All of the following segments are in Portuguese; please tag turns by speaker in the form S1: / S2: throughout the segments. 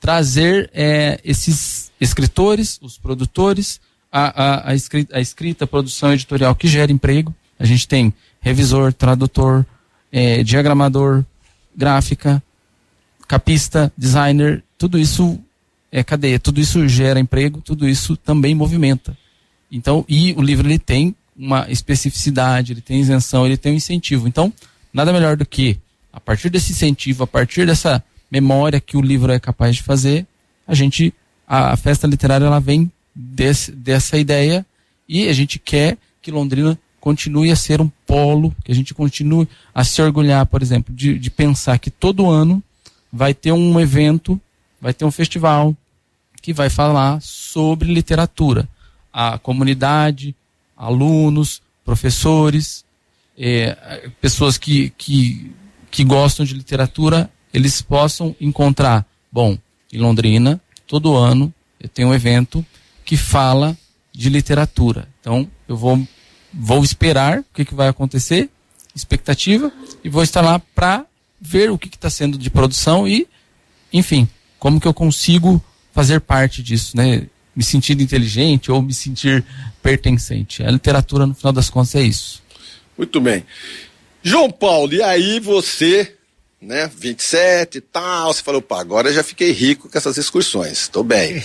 S1: trazer esses escritores, os produtores, a escrita, a produção editorial que gera emprego. A gente tem revisor, tradutor, diagramador, gráfica, capista, designer, tudo isso é cadeia, tudo isso gera emprego, tudo isso também movimenta. Então, e o livro ele tem uma especificidade, ele tem isenção, ele tem um incentivo. Então, nada melhor do que, a partir desse incentivo, a partir dessa memória que o livro é capaz de fazer, a festa literária ela vem dessa ideia, e a gente quer que Londrina continue a ser um polo, que a gente continue a se orgulhar, por exemplo, de pensar que todo ano vai ter um evento, vai ter um festival que vai falar sobre literatura. A comunidade, alunos, professores, pessoas que gostam de literatura, eles possam encontrar, em Londrina, todo ano, eu tenho um evento que fala de literatura. Então, eu vou esperar o que vai acontecer, expectativa, e vou estar lá para ver o que está sendo de produção e, enfim, como que eu consigo fazer parte disso, né? Me sentir inteligente ou me sentir pertencente. A literatura, no final das contas, é isso.
S2: Muito bem. João Paulo, e aí você, né, 27 e tal, você falou, agora eu já fiquei rico com essas excursões, estou bem.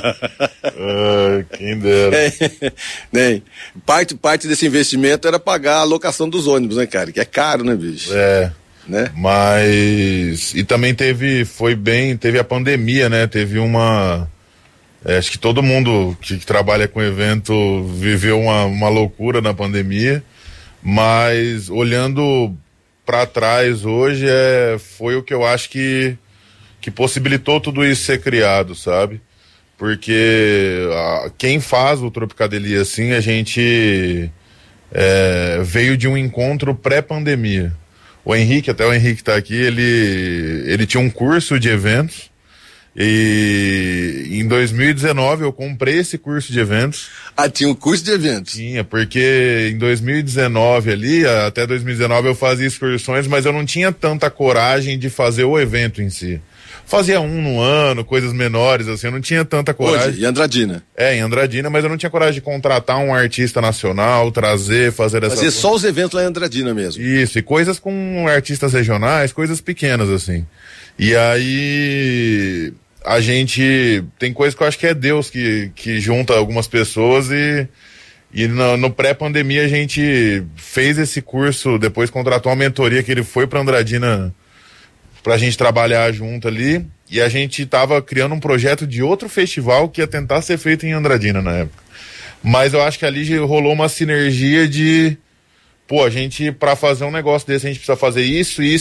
S3: Quem dera.
S2: Parte desse investimento era pagar a locação dos ônibus, né, cara? Que é caro, né, bicho? Né?
S3: Mas, e também teve a pandemia, né? Teve acho que todo mundo que trabalha com evento viveu uma loucura na pandemia, mas olhando para trás hoje foi o que eu acho que possibilitou tudo isso ser criado, sabe? Porque quem faz o Tropicadelia assim, a gente veio de um encontro pré-pandemia. O Henrique tá aqui, ele tinha um curso de eventos, e em 2019 eu comprei esse curso de eventos.
S2: Tinha um curso de eventos?
S3: Tinha, porque em 2019 até 2019 eu fazia excursões, mas eu não tinha tanta coragem de fazer o evento em si. Fazia um no ano, coisas menores, assim, eu não tinha tanta coragem.
S2: Onde? Em Andradina?
S3: Em Andradina, mas eu não tinha coragem de contratar um artista nacional, fazer essa...
S2: Fazer só os eventos lá em Andradina mesmo?
S3: Isso, e coisas com artistas regionais, coisas pequenas, assim. E aí, a gente... Tem coisa que eu acho que é Deus que junta algumas pessoas e no pré-pandemia a gente fez esse curso, depois contratou uma mentoria que ele foi pra Andradina pra gente trabalhar junto ali, e a gente tava criando um projeto de outro festival que ia tentar ser feito em Andradina na época. Mas eu acho que ali rolou uma sinergia de, a gente, pra fazer um negócio desse, a gente precisa fazer isso. E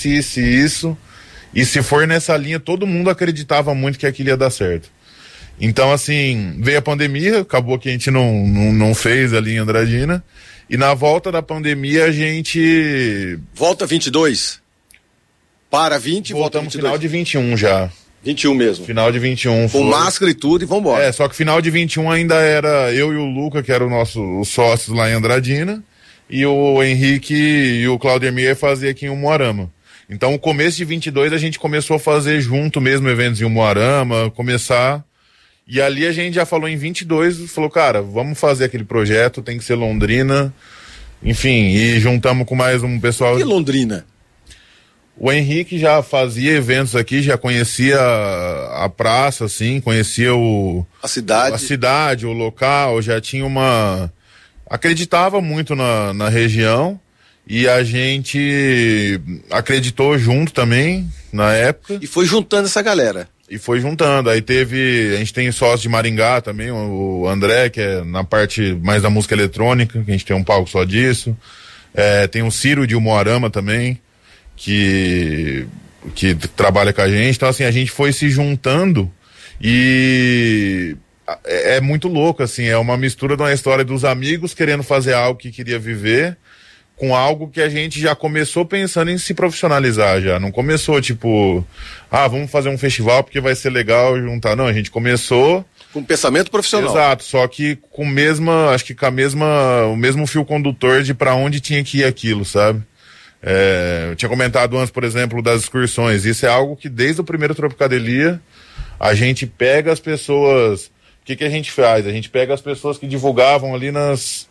S3: se for nessa linha, todo mundo acreditava muito que aquilo ia dar certo. Então, assim, veio a pandemia, acabou que a gente não fez ali em Andradina, e na volta da pandemia a gente...
S2: Volta 22? Para 20 e volta 22.
S3: Final de 21 já.
S2: 21 mesmo.
S3: Final de 21.
S2: Com máscara e tudo e vambora.
S3: Só que final de 21 ainda era eu e o Luca, que eram os sócios lá em Andradina, e o Henrique e o Claudemir faziam aqui em Umuarama. Então, o começo de 22 a gente começou a fazer junto mesmo eventos em Umuarama, e ali a gente já falou em 22, falou, cara, vamos fazer aquele projeto, tem que ser Londrina, enfim, e juntamos com mais um pessoal.
S2: E Londrina?
S3: O Henrique já fazia eventos aqui, já conhecia a praça, assim, conhecia a cidade, o local, já tinha acreditava muito na região, e a gente acreditou junto também, na época.
S2: E foi juntando essa galera.
S3: Aí a gente tem sócio de Maringá também, o André, que é na parte mais da música eletrônica, que a gente tem um palco só disso. Tem o Ciro de Umuarama também, que trabalha com a gente. Então, assim, a gente foi se juntando e é muito louco, assim, é uma mistura de uma história dos amigos querendo fazer algo que queria viver com algo que a gente já começou pensando em se profissionalizar já. Não começou tipo, vamos fazer um festival porque vai ser legal juntar. Não, a gente começou
S2: com pensamento profissional.
S3: Exato, só que com o mesmo fio condutor de para onde tinha que ir aquilo, sabe? Eu tinha comentado antes, por exemplo, das excursões. Isso é algo que desde o primeiro Tropicadelia A gente pega as pessoas... O que a gente faz? A gente pega as pessoas que divulgavam ali nas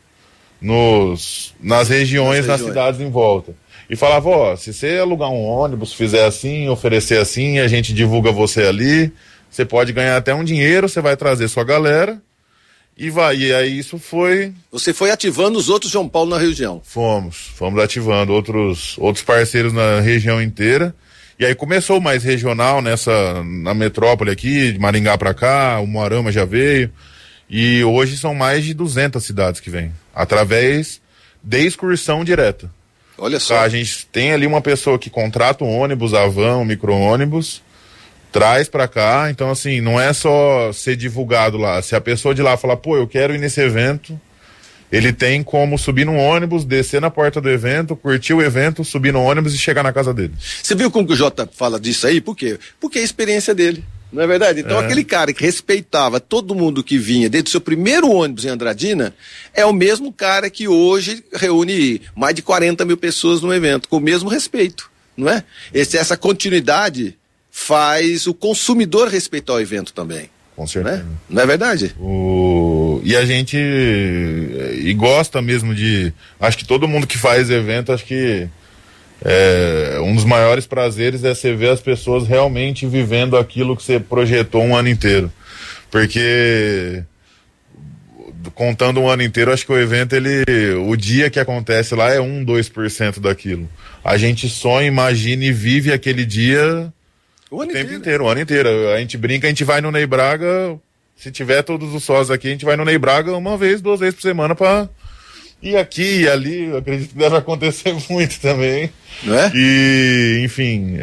S3: regiões, nas cidades em volta. E falava, ó, se você alugar um ônibus, fizer assim, oferecer assim, a gente divulga você ali, você pode ganhar até um dinheiro, você vai trazer sua galera e vai. E aí isso foi...
S2: Você foi ativando os outros João Paulo na região?
S3: Fomos ativando outros parceiros na região inteira. E aí começou mais regional na metrópole aqui, de Maringá pra cá, o Moarama já veio. E hoje são mais de 200 cidades que vêm, através de excursão direta.
S2: Olha só.
S3: A gente tem ali uma pessoa que contrata um ônibus, a van, um micro-ônibus, traz pra cá. Então, assim, não é só ser divulgado lá. Se a pessoa de lá falar, pô, eu quero ir nesse evento, ele tem como subir num ônibus, descer na porta do evento, curtir o evento, subir no ônibus e chegar na casa dele.
S2: Você viu como que o Jota fala disso aí? Por quê? Porque é a experiência dele. Não é verdade? Então aquele cara que respeitava todo mundo que vinha desde o seu primeiro ônibus em Andradina é o mesmo cara que hoje reúne mais de 40 mil pessoas no evento, com o mesmo respeito, não é? Essa continuidade faz o consumidor respeitar o evento também.
S3: Com certeza.
S2: Né? Não é verdade?
S3: E a gente gosta mesmo de... Acho que todo mundo que faz evento, acho que um dos maiores prazeres é você ver as pessoas realmente vivendo aquilo que você projetou um ano inteiro. Porque contando um ano inteiro, acho que o evento, o dia que acontece lá é 2% daquilo. A gente sonha, imagina e vive aquele dia o tempo inteiro, o ano inteiro. A gente brinca, a gente vai no Ney Braga, se tiver todos os sócios aqui, a gente vai no Ney Braga 1 vez, 2 vezes por semana pra... E aqui e ali, eu acredito que deve acontecer muito também.
S2: Não é?
S3: E, enfim,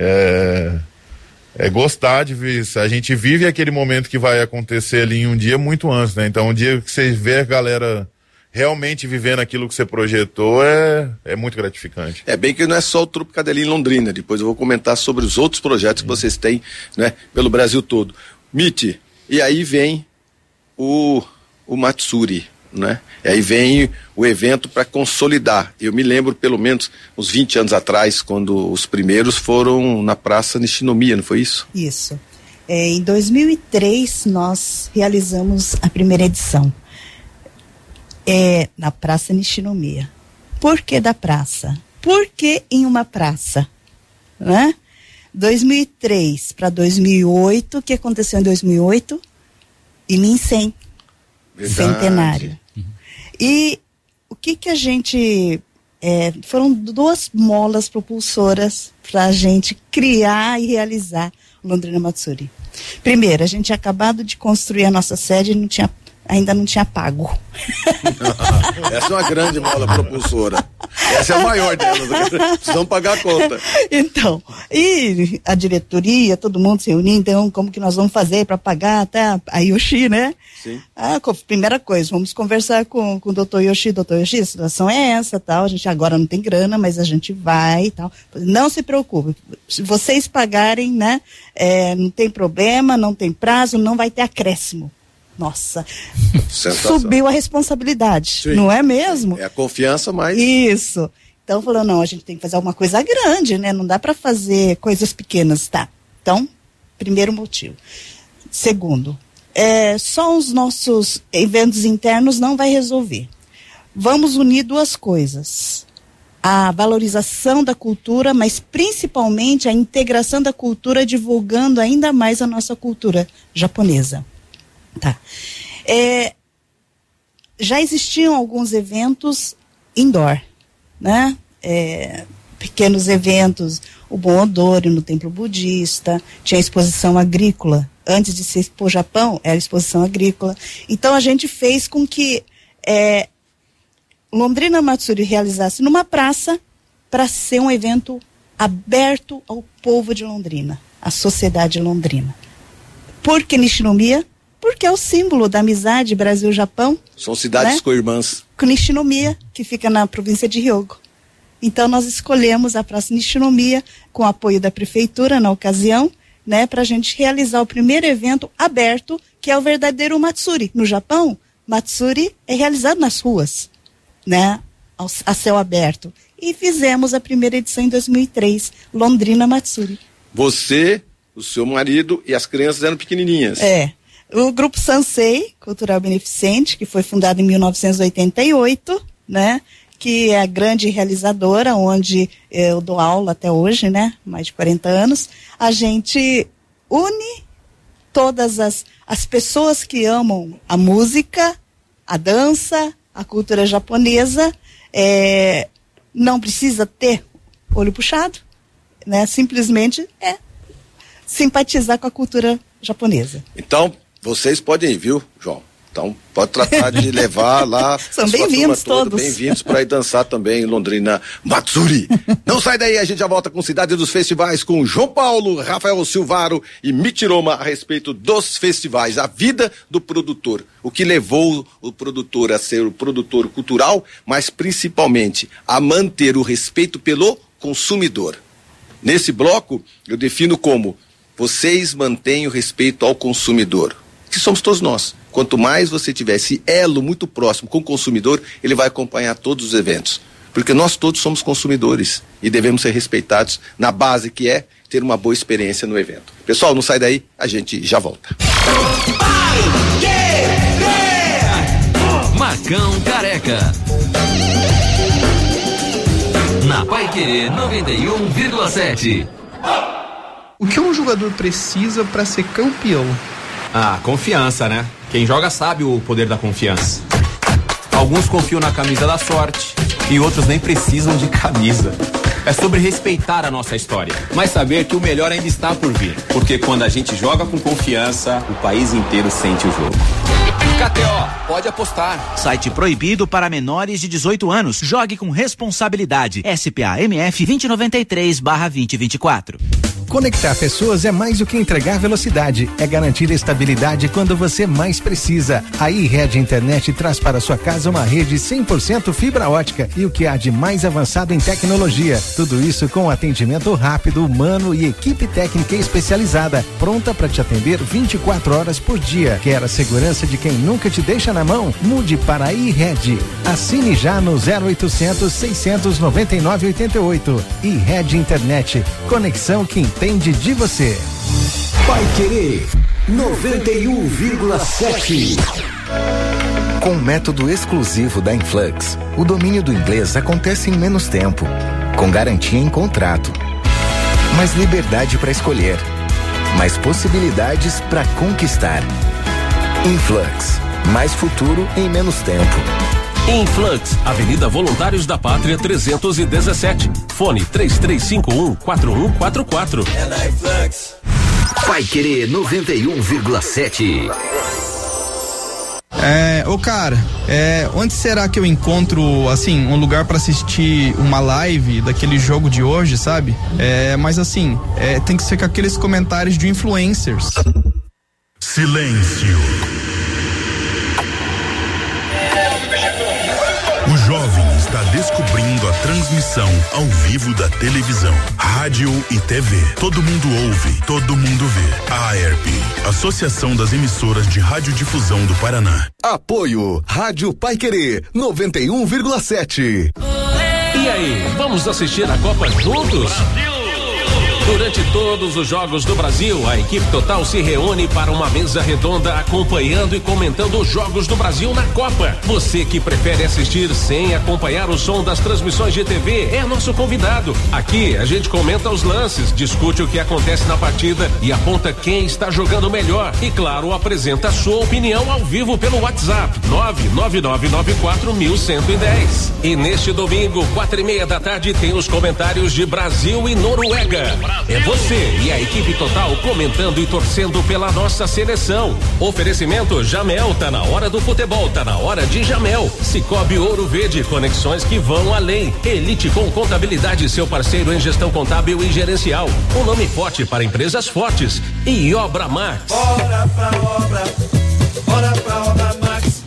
S3: gostar de ver isso. A gente vive aquele momento que vai acontecer ali em um dia muito antes, né? Então, o dia que você vê a galera realmente vivendo aquilo que você projetou é muito gratificante.
S2: É bem que não é só o Trupe Cadelinha em Londrina. Depois eu vou comentar sobre os outros projetos que vocês têm, né, pelo Brasil todo. Miti, e aí vem o Matsuri, né? E aí vem o evento para consolidar. Eu me lembro pelo menos uns 20 anos atrás, quando os primeiros foram na Praça Nishinomiya, não foi isso?
S4: Isso. Em 2003 nós realizamos a primeira edição. Na Praça Nishinomiya. Por que da praça? Por que em uma praça? Né? 2003 para 2008, o que aconteceu em 2008? Iminsen. Centenário. E o que a gente... foram 2 molas propulsoras para a gente criar e realizar o Londrina Matsuri. Primeiro, a gente tinha acabado de construir a nossa sede e ainda não tinha pago.
S2: Essa é uma grande mola propulsora. Essa é a maior delas. Precisamos pagar a conta.
S4: Então, e a diretoria, todo mundo se reuniu, então, como que nós vamos fazer para pagar até a Yoshi, né?
S2: Sim.
S4: Primeira coisa, vamos conversar com o doutor Yoshi. Doutor Yoshi, a situação é essa, tal, a gente agora não tem grana, mas a gente vai e tal. Não se preocupe, se vocês pagarem, né, não tem problema, não tem prazo, não vai ter acréscimo. Nossa, subiu a responsabilidade, sim, não é mesmo?
S2: É a confiança, mas...
S4: Isso. Então falou, não, a gente tem que fazer alguma coisa grande, né? Não dá para fazer coisas pequenas, tá? Então, primeiro motivo. Segundo, só os nossos eventos internos não vai resolver. Vamos unir 2 coisas. A valorização da cultura, mas principalmente a integração da cultura, divulgando ainda mais a nossa cultura japonesa. Tá. Já existiam alguns eventos indoor, né? Pequenos eventos, o Bom Odori no Templo Budista, tinha a exposição agrícola. Antes de ser Expo Japão, era a exposição agrícola. Então a gente fez com que Londrina Matsuri realizasse numa praça para ser um evento aberto ao povo de Londrina, à sociedade londrina. Por que Nishinomiya? Porque é o símbolo da amizade Brasil-Japão.
S2: São cidades, né, co-irmãs.
S4: Com Nishinomiya, que fica na província de Hyogo. Então nós escolhemos a Praça Nishinomiya, com apoio da prefeitura na ocasião, né, para a gente realizar o primeiro evento aberto, que é o verdadeiro Matsuri. No Japão, Matsuri é realizado nas ruas, né, a céu aberto. E fizemos a primeira edição em 2003, Londrina Matsuri.
S2: Você o seu marido e as crianças eram pequenininhas.
S4: O Grupo Sansei, Cultural Beneficente, que foi fundado em 1988, né? Que é a grande realizadora, onde eu dou aula até hoje, né? Mais de 40 anos. A gente une todas as pessoas que amam a música, a dança, a cultura japonesa. Não precisa ter olho puxado, né? Simplesmente simpatizar com a cultura japonesa.
S2: Então, vocês podem ir, viu, João? Então, pode tratar de levar lá.
S4: São bem-vindos todos.
S2: Bem-vindos para ir dançar também em Londrina Matsuri. Não sai daí, a gente já volta com Cidade dos Festivais com João Paulo, Rafael Silvaro e Michiroma a respeito dos festivais, a vida do produtor, o que levou o produtor a ser o produtor cultural, mas principalmente a manter o respeito pelo consumidor. Nesse bloco, eu defino como vocês mantêm o respeito ao consumidor, que somos todos nós. Quanto mais você tiver esse elo muito próximo com o consumidor, ele vai acompanhar todos os eventos. Porque nós todos somos consumidores e devemos ser respeitados na base que é ter uma boa experiência no evento. Pessoal, não sai daí, a gente já volta.
S5: Marcão Careca. Na Paiquerê 91,7.
S6: O que um jogador precisa para ser campeão?
S7: Confiança, né? Quem joga sabe o poder da confiança. Alguns confiam na camisa da sorte e outros nem precisam de camisa. É sobre respeitar a nossa história, mas saber que o melhor ainda está por vir. Porque quando a gente joga com confiança, o país inteiro sente o jogo.
S5: KTO, pode apostar.
S8: Site proibido para menores de 18 anos. Jogue com responsabilidade. SPA-MF 2093/2024.
S9: Conectar pessoas é mais do que entregar velocidade, é garantir estabilidade quando você mais precisa. A iRede Internet traz para sua casa uma rede 100% fibra ótica e o que há de mais avançado em tecnologia. Tudo isso com atendimento rápido, humano e equipe técnica especializada, pronta para te atender 24 horas por dia. Quer a segurança de quem nunca te deixa na mão? Mude para a iRede. Assine já no 0800 699 88. iRede Internet. Conexão que entende de você.
S10: Paiquerê 91,7.
S9: Com o método exclusivo da Influx, o domínio do inglês acontece em menos tempo, com garantia em contrato. Mais liberdade para escolher, mais possibilidades para conquistar. Influx, mais futuro em menos tempo.
S11: Influx, Avenida Voluntários da Pátria 317. Fone 3351-4144.
S10: É na Influx. Paiquerê 91,7.
S6: Cara, onde será que eu encontro, assim, um lugar pra assistir uma live daquele jogo de hoje, sabe? Mas assim, tem que ser com aqueles comentários de influencers.
S12: Silêncio. O jovem está descobrindo a transmissão ao vivo da televisão, rádio e TV. Todo mundo ouve, todo mundo vê. A AERP, Associação das Emissoras de Radiodifusão do Paraná.
S10: Apoio Rádio Paiquerê 91,7.
S11: E aí, vamos assistir a Copa juntos? Durante todos os jogos do Brasil, a equipe total se reúne para uma mesa redonda acompanhando e comentando os jogos do Brasil na Copa. Você que prefere assistir sem acompanhar o som das transmissões de TV é nosso convidado. Aqui a gente comenta os lances, discute o que acontece na partida e aponta quem está jogando melhor. E claro, apresenta a sua opinião ao vivo pelo WhatsApp 999941110. E neste domingo, 4:30 da tarde, tem os comentários de Brasil e Noruega. É você e a equipe total comentando e torcendo pela nossa seleção. Oferecimento Jamel, tá na hora do futebol, tá na hora de Jamel. Cicobi Ouro Verde, conexões que vão além. Elite com Contabilidade, seu parceiro em gestão contábil e gerencial. Um nome forte para empresas fortes. E Obra Max.
S10: Bora pra obra, bora pra Obra Max.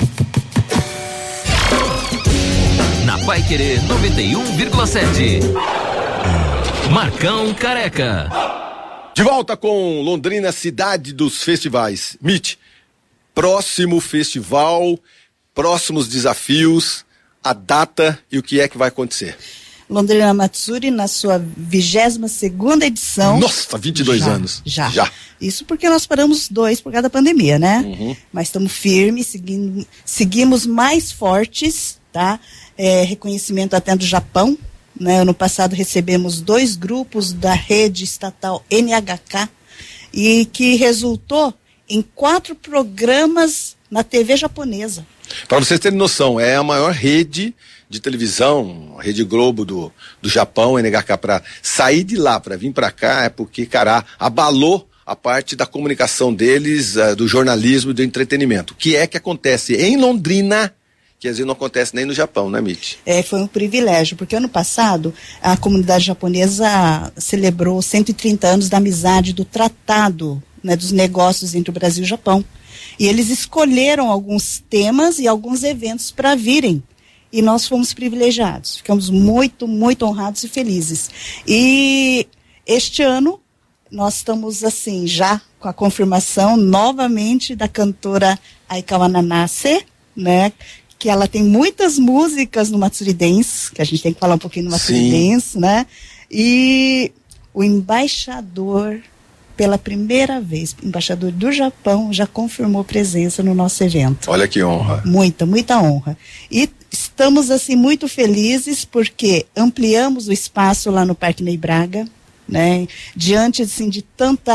S5: Na Paiquerê 91,7. Marcão Careca.
S2: De volta com Londrina, cidade dos festivais. Mitch, próximo festival, próximos desafios, a data e o que é que vai acontecer.
S4: Londrina Matsuri na sua 22ª edição.
S2: Nossa, 22 anos.
S4: Já. Isso porque nós paramos 2 por causa da pandemia, né? Mas estamos firmes, seguimos mais fortes, tá? Reconhecimento até do Japão, né? Ano passado recebemos 2 grupos da rede estatal NHK e que resultou em 4 programas na TV japonesa.
S2: Para vocês terem noção, é a maior rede de televisão, a Rede Globo do Japão, NHK, para sair de lá, para vir para cá, é porque, cara, abalou a parte da comunicação deles, do jornalismo e do entretenimento. O que é que acontece em Londrina, que às vezes não acontece nem no Japão, né, Mitch?
S4: Foi um privilégio, porque ano passado a comunidade japonesa celebrou 130 anos da amizade, do tratado, né, dos negócios entre o Brasil e o Japão. E eles escolheram alguns temas e alguns eventos para virem. E nós fomos privilegiados. Ficamos muito, muito honrados e felizes. E este ano, nós estamos assim, já com a confirmação novamente da cantora Aikawa Nanase, né? Que ela tem muitas músicas no Matsuri Dance, que a gente tem que falar um pouquinho no Matsuri Dance, né? E o embaixador, pela primeira vez, embaixador do Japão, já confirmou presença no nosso evento.
S2: Olha que honra.
S4: Muita, muita honra. E estamos, assim, muito felizes porque ampliamos o espaço lá no Parque Ney Braga, né? Diante, assim, de tanto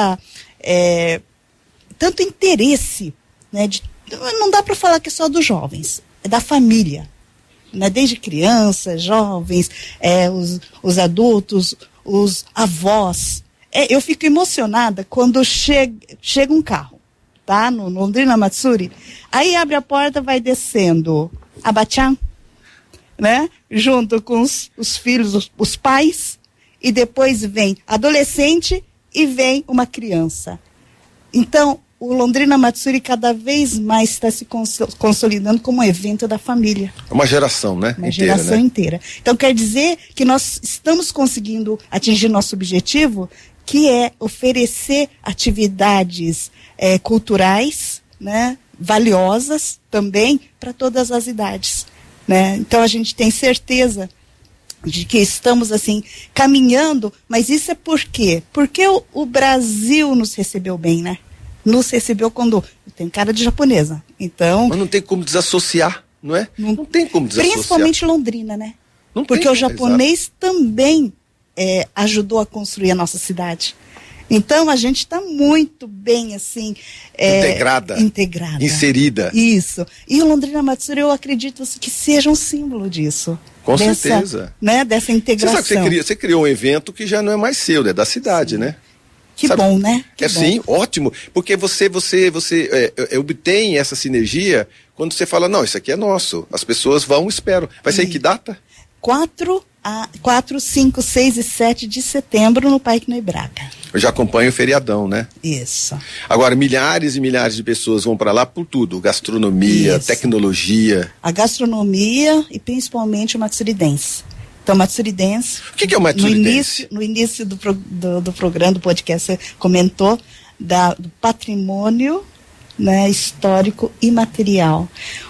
S4: interesse, né? Não dá para falar que é só dos jovens, é da família, né? Desde crianças, jovens, os adultos, os avós. Eu fico emocionada quando chega um carro, tá? No Londrina Matsuri. Aí abre a porta, vai descendo a Bachan, né? Junto com os filhos, os pais, e depois vem adolescente e vem uma criança. Então, o Londrina Matsuri cada vez mais está se consolidando como um evento da família.
S2: É uma geração, né?
S4: Uma geração inteira. Então, quer dizer que nós estamos conseguindo atingir nosso objetivo, que é oferecer atividades culturais, né, valiosas também para todas as idades, né? Então a gente tem certeza de que estamos assim caminhando, mas isso é por quê? Porque o Brasil nos recebeu bem, né? Nos recebeu quando tem cara de japonesa, então...
S2: Mas não tem como desassociar, não é? Não tem como desassociar.
S4: Principalmente Londrina, né? Porque o japonês também ajudou a construir a nossa cidade. Então a gente está muito bem assim
S2: integrada, inserida.
S4: Isso. E o Londrina Matsuri, eu acredito que seja um símbolo disso.
S2: Com certeza.
S4: Né, dessa integração.
S2: Você sabe que você criou um evento que já não é mais seu, é da cidade, né?
S4: Que sabe? Bom, né? Que bom.
S2: Sim, ótimo. Porque você obtém essa sinergia quando você fala, não, isso aqui é nosso. As pessoas vão e esperam. Vai ser em que data? 4, 5, 6 e 7 de setembro no Parque Ney Braga. Eu já acompanho o feriadão, né?
S4: Isso.
S2: Agora, milhares e milhares de pessoas vão para lá por tudo. Gastronomia, tecnologia.
S4: A gastronomia e principalmente o Matsuri Dance. Então, Matsuri Dance...
S2: O que é o Matsuri Dance?
S4: No início do programa, do podcast, você comentou do patrimônio, né, histórico e material.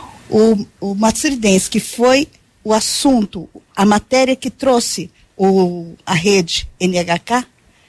S4: O Matsuri Dance, que foi o assunto, a matéria que trouxe a rede NHK,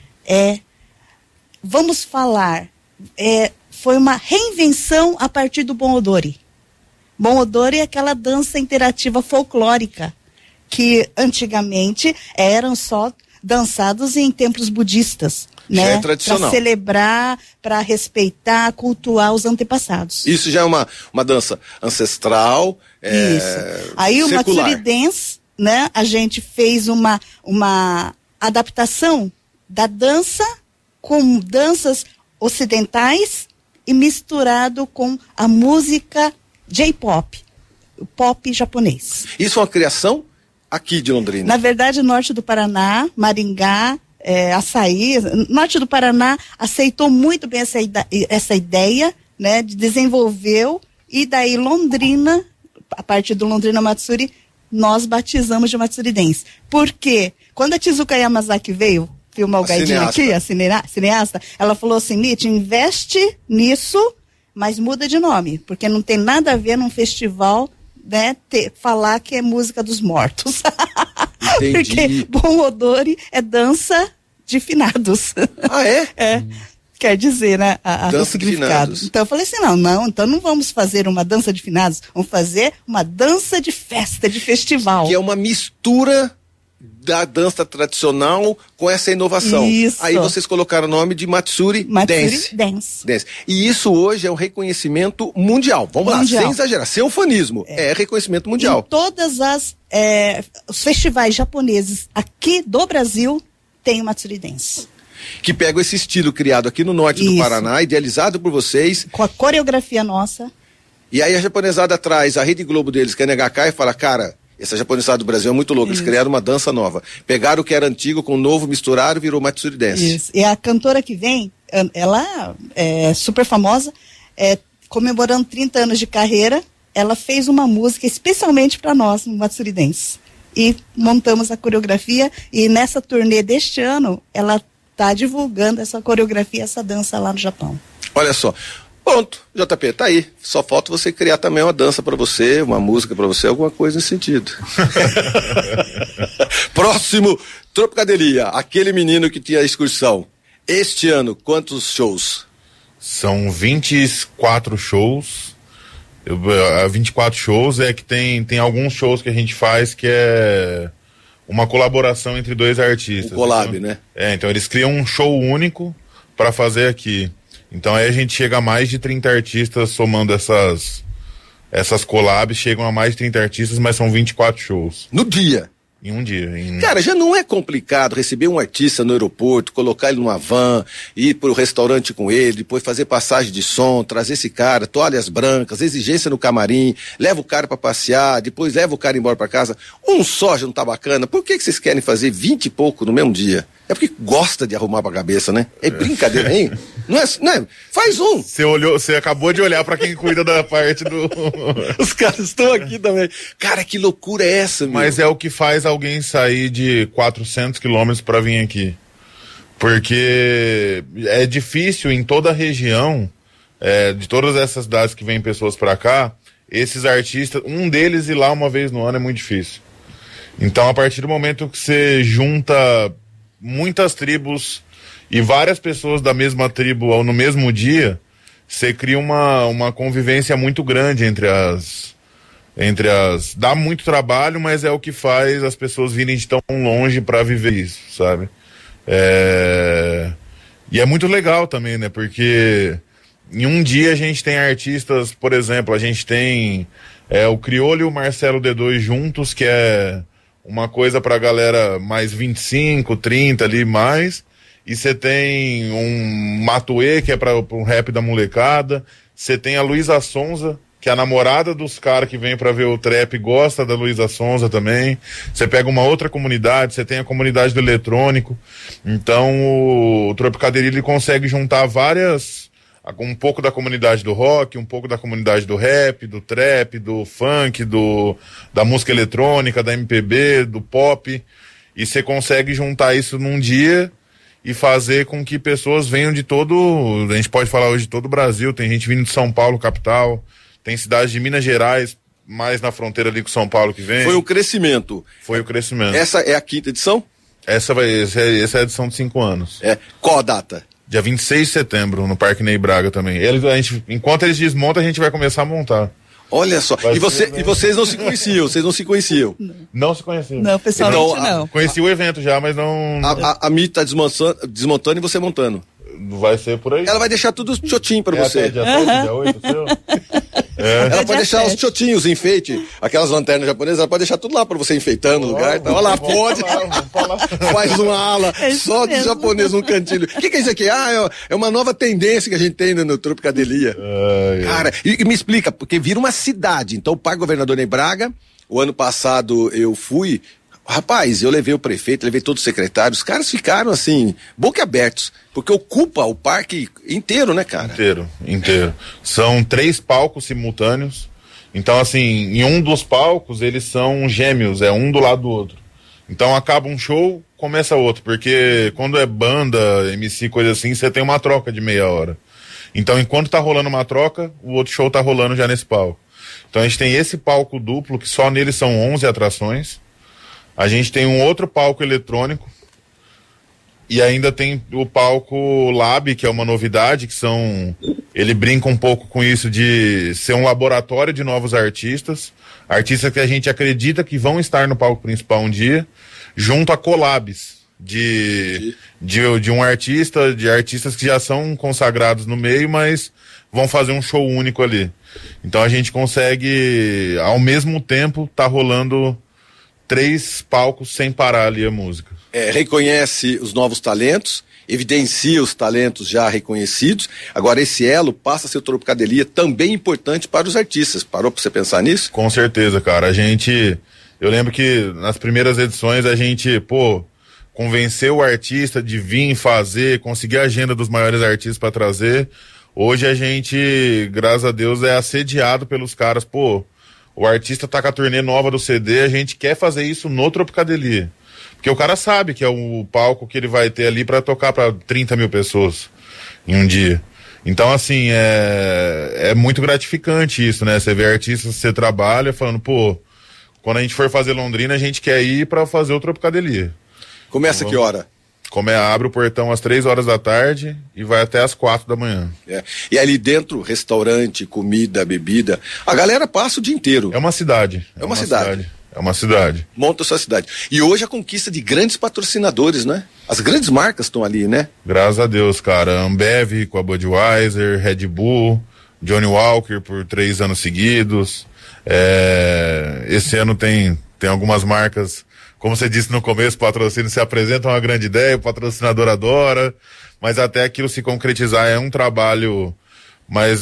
S4: vamos falar, foi uma reinvenção a partir do Bon Odori. Bon Odori é aquela dança interativa folclórica, que antigamente eram só dançados em templos budistas, né?
S2: Já é tradicional.
S4: Para celebrar, para respeitar, cultuar os antepassados.
S2: Isso já é uma dança ancestral,
S4: Isso. Aí
S2: secular.
S4: O Matsuri Dance, né? A gente fez uma adaptação da dança com danças ocidentais e misturado com a música J-pop, o pop japonês.
S2: Isso é uma criação aqui de Londrina?
S4: Na verdade, norte do Paraná, Maringá, Açaí, norte do Paraná aceitou muito bem essa ideia, né, desenvolveu, e daí Londrina, a partir do Londrina Matsuri, nós batizamos de Matsuri Dance. Por quê? Quando a Tezuka Yamazaki veio filmar o Gaidinho aqui, a cineasta, ela falou assim, Nietzsche, investe nisso, mas muda de nome, porque não tem nada a ver num festival, né, falar que é música dos mortos.
S2: Entendi.
S4: Porque bom odore é dança de finados.
S2: Ah, é?
S4: É. Quer dizer, né? O significado. Então eu falei assim, então não vamos fazer uma dança de finados, vamos fazer uma dança de festa, de festival.
S2: Que é uma mistura da dança tradicional com essa inovação.
S4: Isso.
S2: Aí vocês colocaram o nome de Matsuri Dance. E isso hoje é um reconhecimento mundial. Vamos lá, sem exagerar, sem ufanismo. É reconhecimento mundial.
S4: Em todas os festivais japoneses aqui do Brasil tem o Matsuri Dance.
S2: Que pega esse estilo criado aqui no norte do Paraná, idealizado por vocês.
S4: Com a coreografia nossa.
S2: E aí a japonesada traz a Rede Globo deles, que é NHK, e fala, cara, essa japonesada do Brasil é muito louca, eles criaram uma dança nova. Pegaram o que era antigo com o novo, misturaram e virou Matsuri Dance.
S4: Isso. E a cantora que vem, ela é super famosa, comemorando 30 anos de carreira, ela fez uma música especialmente para nós, no Matsuri Dance. E montamos a coreografia, e nessa turnê deste ano, ela está divulgando essa coreografia, essa dança lá no Japão.
S2: Olha só. Pronto, JP, tá aí. Só falta você criar também uma dança pra você, uma música pra você, alguma coisa nesse sentido. Próximo, Tropicadelia, aquele menino que tinha a excursão. Este ano, quantos shows?
S3: São 24 shows. 24 shows é que tem alguns shows que a gente faz que é uma colaboração entre dois artistas.
S2: Um collab, então, né?
S3: Então eles criam um show único pra fazer aqui. Então aí a gente chega a mais de 30 artistas somando essas collabs, chegam a mais de 30 artistas, mas são 24 shows.
S2: No dia?
S3: Em um dia.
S2: Cara, já não é complicado receber um artista no aeroporto, colocar ele numa van, ir pro restaurante com ele, depois fazer passagem de som, trazer esse cara, toalhas brancas, exigência no camarim, leva o cara pra passear, depois leva o cara embora pra casa. Um só já não tá bacana. Por que vocês querem fazer 20 e pouco no mesmo dia? É porque gosta de arrumar pra cabeça, né? É brincadeira, hein? Não é? Faz um.
S3: Você acabou de olhar pra quem cuida da parte do...
S2: Os caras estão aqui também. Cara, que loucura é essa, meu?
S3: Mas é o que faz alguém sair de 400 quilômetros pra vir aqui. Porque é difícil em toda a região, de todas essas cidades que vêm pessoas pra cá, esses artistas, um deles ir lá uma vez no ano é muito difícil. Então, a partir do momento que você junta muitas tribos e várias pessoas da mesma tribo no mesmo dia, você cria uma convivência muito grande entre as... Dá muito trabalho, mas é o que faz as pessoas virem de tão longe para viver isso, sabe? E é muito legal também, né? Porque em um dia a gente tem artistas, por exemplo, a gente tem o Criolo e o Marcelo D2 juntos, que é uma coisa pra galera mais 25, 30 ali mais, e você tem um Matuê, que é para um rap da molecada, você tem a Luísa Sonza, que é a namorada dos caras que vem pra ver o trap, gosta da Luísa Sonza também. Você pega uma outra comunidade, você tem a comunidade do eletrônico. Então o Tropicaderia, ele consegue juntar um pouco da comunidade do rock, um pouco da comunidade do rap, do trap, do funk, da música eletrônica, da MPB, do pop, e você consegue juntar isso num dia e fazer com que pessoas venham de a gente pode falar hoje de todo o Brasil, tem gente vindo de São Paulo, capital, tem cidades de Minas Gerais, mais na fronteira ali com São Paulo que vem.
S2: Foi o crescimento. Essa é a 5ª edição?
S3: Essa é a edição de 5 anos.
S2: Qual a data?
S3: Dia 26 de setembro, no Parque Ney Braga também. Enquanto eles desmontam, a gente vai começar a montar.
S2: Olha só, e vocês não se conheciam,
S3: Não se conheciam.
S4: Não, pessoalmente
S3: então,
S4: não.
S3: Conheci o evento já, mas não...
S2: A Mi tá desmontando e você montando.
S3: Vai ser por aí.
S2: Ela vai deixar tudo chotinho pra você.
S3: Até dia 8, seu?
S2: Ela pode deixar os chotinhos, enfeite, aquelas lanternas japonesas, ela pode deixar tudo lá pra você enfeitando o lugar. Então, olha lá, pode. Faz uma ala só de japonês num cantinho. O que é isso aqui? É uma nova tendência que a gente tem no Tropicadelia. Cara, e me explica, porque vira uma cidade. Então, o Parque Governador Ney Braga, o ano passado eu fui. Rapaz, eu levei o prefeito, levei todos os secretários, os caras ficaram assim, boquiabertos, porque ocupa o parque inteiro, né, cara?
S3: Inteiro. São 3 palcos simultâneos, então assim, em um dos palcos eles são gêmeos, um do lado do outro. Então acaba um show, começa outro, porque quando é banda, MC, coisa assim, você tem uma troca de meia hora. Então enquanto tá rolando uma troca, o outro show tá rolando já nesse palco. Então a gente tem esse palco duplo, que só nele são 11 atrações. A gente tem um outro palco eletrônico e ainda tem o palco Lab, que é uma novidade, ele brinca um pouco com isso de ser um laboratório de novos artistas que a gente acredita que vão estar no palco principal um dia, junto a collabs de artistas que já são consagrados no meio, mas vão fazer um show único ali. Então a gente consegue, ao mesmo tempo, tá rolando 3 palcos sem parar ali a música.
S2: Reconhece os novos talentos, evidencia os talentos já reconhecidos. Agora esse elo passa a ser o Tropicadelia também importante para os artistas. Parou para você pensar nisso?
S3: Com certeza, cara. Eu lembro que nas primeiras edições a gente, convenceu o artista de vir fazer, conseguir a agenda dos maiores artistas para trazer. Hoje a gente, graças a Deus, é assediado pelos caras. O artista tá com a turnê nova do CD, a gente quer fazer isso no Tropicadelia. Porque o cara sabe que é o palco que ele vai ter ali para tocar para 30 mil pessoas em um dia. Então, assim, é muito gratificante isso, né? Você vê artistas que você trabalha falando, quando a gente for fazer Londrina, a gente quer ir para fazer o Tropicadelia.
S2: Começa que hora?
S3: Abre o portão às 3 horas da tarde e vai até às 4 da manhã.
S2: E ali dentro, restaurante, comida, bebida, a galera passa o dia inteiro.
S3: É uma cidade.
S2: É uma cidade.
S3: É uma cidade.
S2: Monta a sua cidade. E hoje a conquista de grandes patrocinadores, né? As grandes marcas estão ali, né?
S3: Graças a Deus, cara. Ambev com a Budweiser, Red Bull, Johnny Walker por 3 anos seguidos. Esse ano tem algumas marcas, como você disse no começo, patrocínio se apresenta uma grande ideia, o patrocinador adora, mas até aquilo se concretizar é um trabalho, mas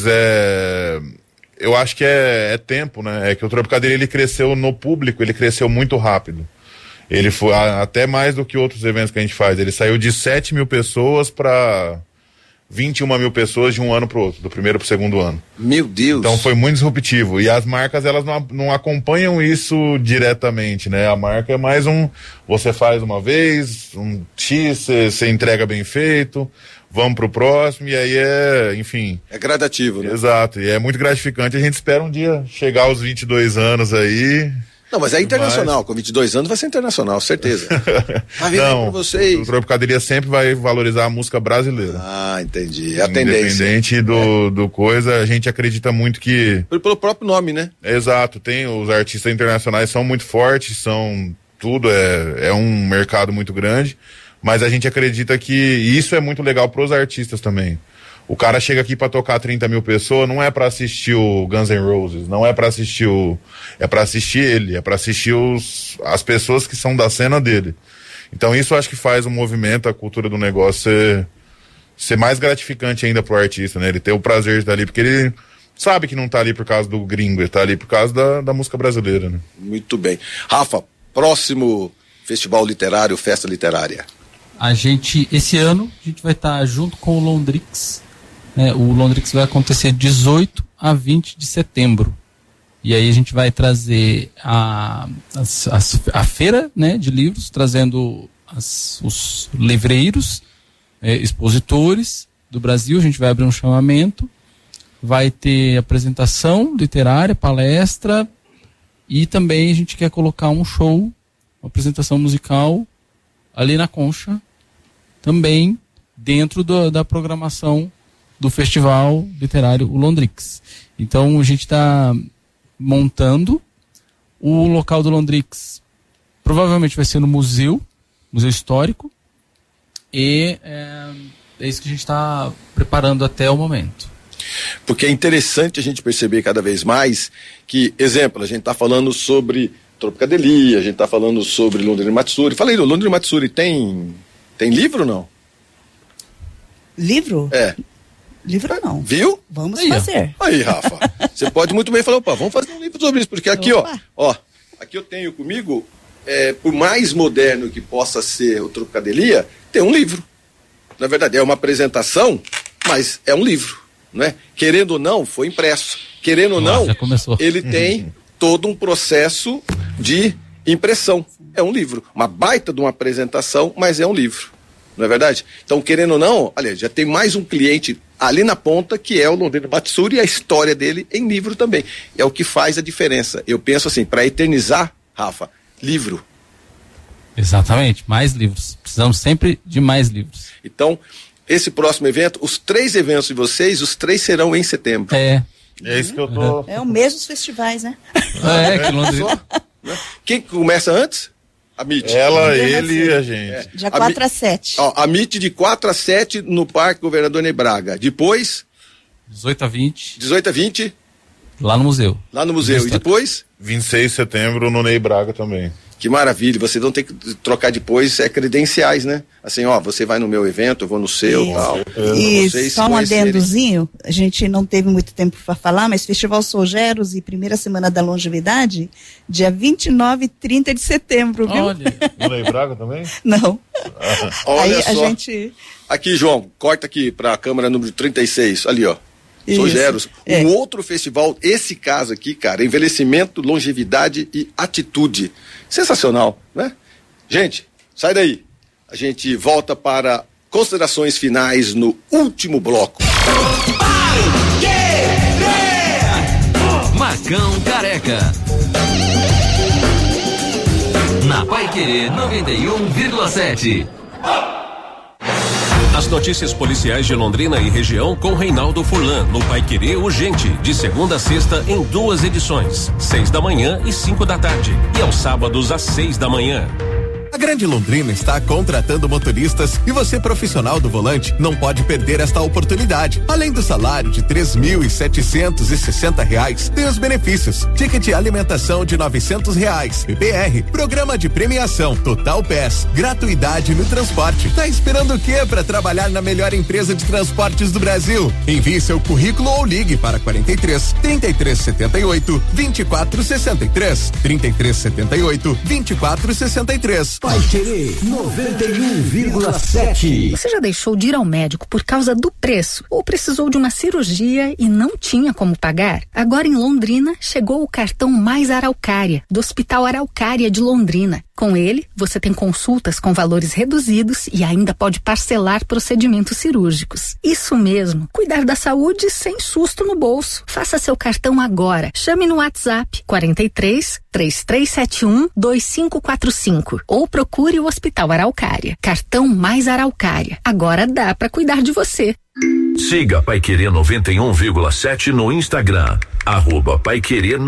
S3: eu acho que é tempo, né? É que o Tropicadelia, ele cresceu no público, ele cresceu muito rápido. Ele foi até mais do que outros eventos que a gente faz. Ele saiu de 7 mil pessoas para 21 mil pessoas de um ano pro outro, do primeiro pro segundo ano.
S2: Meu Deus!
S3: Então foi muito disruptivo. E as marcas, elas não acompanham isso diretamente, né? A marca é mais você faz uma vez, um X, você entrega bem feito, vamos pro próximo, e aí enfim.
S2: É gradativo, né?
S3: Exato, e é muito gratificante. A gente espera um dia chegar aos 22 anos aí.
S2: Não, mas é internacional, com 22 anos vai ser internacional, certeza. Vai vir pra vocês.
S3: O Tropicadelia sempre vai valorizar a música brasileira.
S2: Ah, entendi. É a tendência.
S3: Independente do coisa, a gente acredita muito que...
S2: Pelo próprio nome, né?
S3: Exato, os artistas internacionais são muito fortes, tudo é um mercado muito grande, mas a gente acredita que isso é muito legal pros artistas também. O cara chega aqui pra tocar 30 mil pessoas, não é pra assistir o Guns N' Roses, não é pra assistir é pra assistir ele, é pra assistir as pessoas que são da cena dele. Então isso eu acho que faz o movimento, a cultura do negócio ser mais gratificante ainda pro artista, né? Ele ter o prazer de estar ali, porque ele sabe que não tá ali por causa do gringo, ele tá ali por causa da música brasileira, né?
S2: Muito bem. Rafa, próximo festival literário, festa literária.
S1: Esse ano, a gente vai estar junto com o Londrix. O Londrix vai acontecer 18 a 20 de setembro. E aí a gente vai trazer a feira, né, de livros, trazendo os livreiros, expositores do Brasil. A gente vai abrir um chamamento, vai ter apresentação literária, palestra, e também a gente quer colocar um show, uma apresentação musical ali na Concha, também dentro da programação do Festival Literário Londrix. Então a gente está montando o local do Londrix. Provavelmente vai ser no Museu Histórico, e é isso que a gente está preparando até o momento.
S2: Porque é interessante a gente perceber cada vez mais que, exemplo, a gente está falando sobre Tropicadelia, a gente está falando sobre Londrina Matsuri. Falei, Londrina Matsuri tem livro ou não?
S4: Livro? Livro não.
S2: Viu?
S4: Vamos fazer.
S2: Aí, Rafa. Você pode muito bem falar, vamos fazer um livro sobre isso, porque aqui, aqui eu tenho comigo, por mais moderno que possa ser o Tropicadelia, tem um livro. Na verdade, é uma apresentação, mas é um livro, né? Querendo ou não, foi impresso. Querendo ou não, ele tem todo um processo de impressão. É um livro. Uma baita de uma apresentação, mas é um livro. Não é verdade? Então, querendo ou não, olha, já tem mais um cliente ali na ponta, que é o Londrina Matsuri, e a história dele em livro também. É o que faz a diferença. Eu penso assim, para eternizar, Rafa, livro.
S1: Exatamente, mais livros. Precisamos sempre de mais livros.
S2: Então, esse próximo evento, os 3 eventos de vocês, os 3 serão em setembro.
S3: É isso que eu tô...
S4: É o mês dos festivais, né?
S1: Que Londrina...
S2: Quem começa antes? A MIT.
S3: Ela, ele e a gente.
S4: Dia 4 a 7.
S2: A MIT de 4 a 7 no Parque Governador Ney Braga. Depois...
S1: 18 a 20.
S2: 18 a 20.
S1: Lá no museu.
S2: Lá no museu. E depois?
S3: 26 de setembro no Ney Braga também.
S2: Que maravilha, você não tem que trocar depois credenciais, né? Assim, você vai no meu evento, eu vou no seu e tal.
S4: E só um adendozinho, a gente não teve muito tempo para falar, mas Festival Sogeros e primeira semana da longevidade, dia 29 e 30 de setembro, viu?
S3: Olha. No Ney Braga também?
S4: Não.
S2: Olha
S4: aí
S2: só.
S4: A gente...
S2: Aqui, João, corta aqui para a câmera número 36, ali, ó. Sogeros, um outro festival, esse caso aqui, cara, envelhecimento, longevidade e atitude. Sensacional, né? Gente, sai daí. A gente volta para considerações finais no último bloco.
S5: Marcão Careca. Na Paiquerê 91,7.
S11: As notícias policiais de Londrina e região com Reinaldo Furlan, no Paiquerê Urgente, de segunda a sexta em 2 edições, 6 da manhã e 5 da tarde, e aos sábados às 6 da manhã.
S13: A Grande Londrina está contratando motoristas e você, profissional do volante, não pode perder esta oportunidade. Além do salário de R$3.760, tem os benefícios: ticket alimentação de R$900, PPR, programa de premiação, Total Pass, gratuidade no transporte. Tá esperando o quê para trabalhar na melhor empresa de transportes do Brasil? Envie seu currículo ou ligue para 43 3378 2463, 3378 2463.
S14: Paiquerê 91,7.
S15: Você já deixou de ir ao médico por causa do preço ou precisou de uma cirurgia e não tinha como pagar? Agora em Londrina chegou o cartão Mais Araucária, do Hospital Araucária de Londrina. Com ele, você tem consultas com valores reduzidos e ainda pode parcelar procedimentos cirúrgicos. Isso mesmo, cuidar da saúde sem susto no bolso. Faça seu cartão agora. Chame no WhatsApp 43 3371 2545 ou procure o Hospital Araucária. Cartão Mais Araucária. Agora dá para cuidar de você.
S16: Siga Paiquerê 91,7 no Instagram. @Paiquerê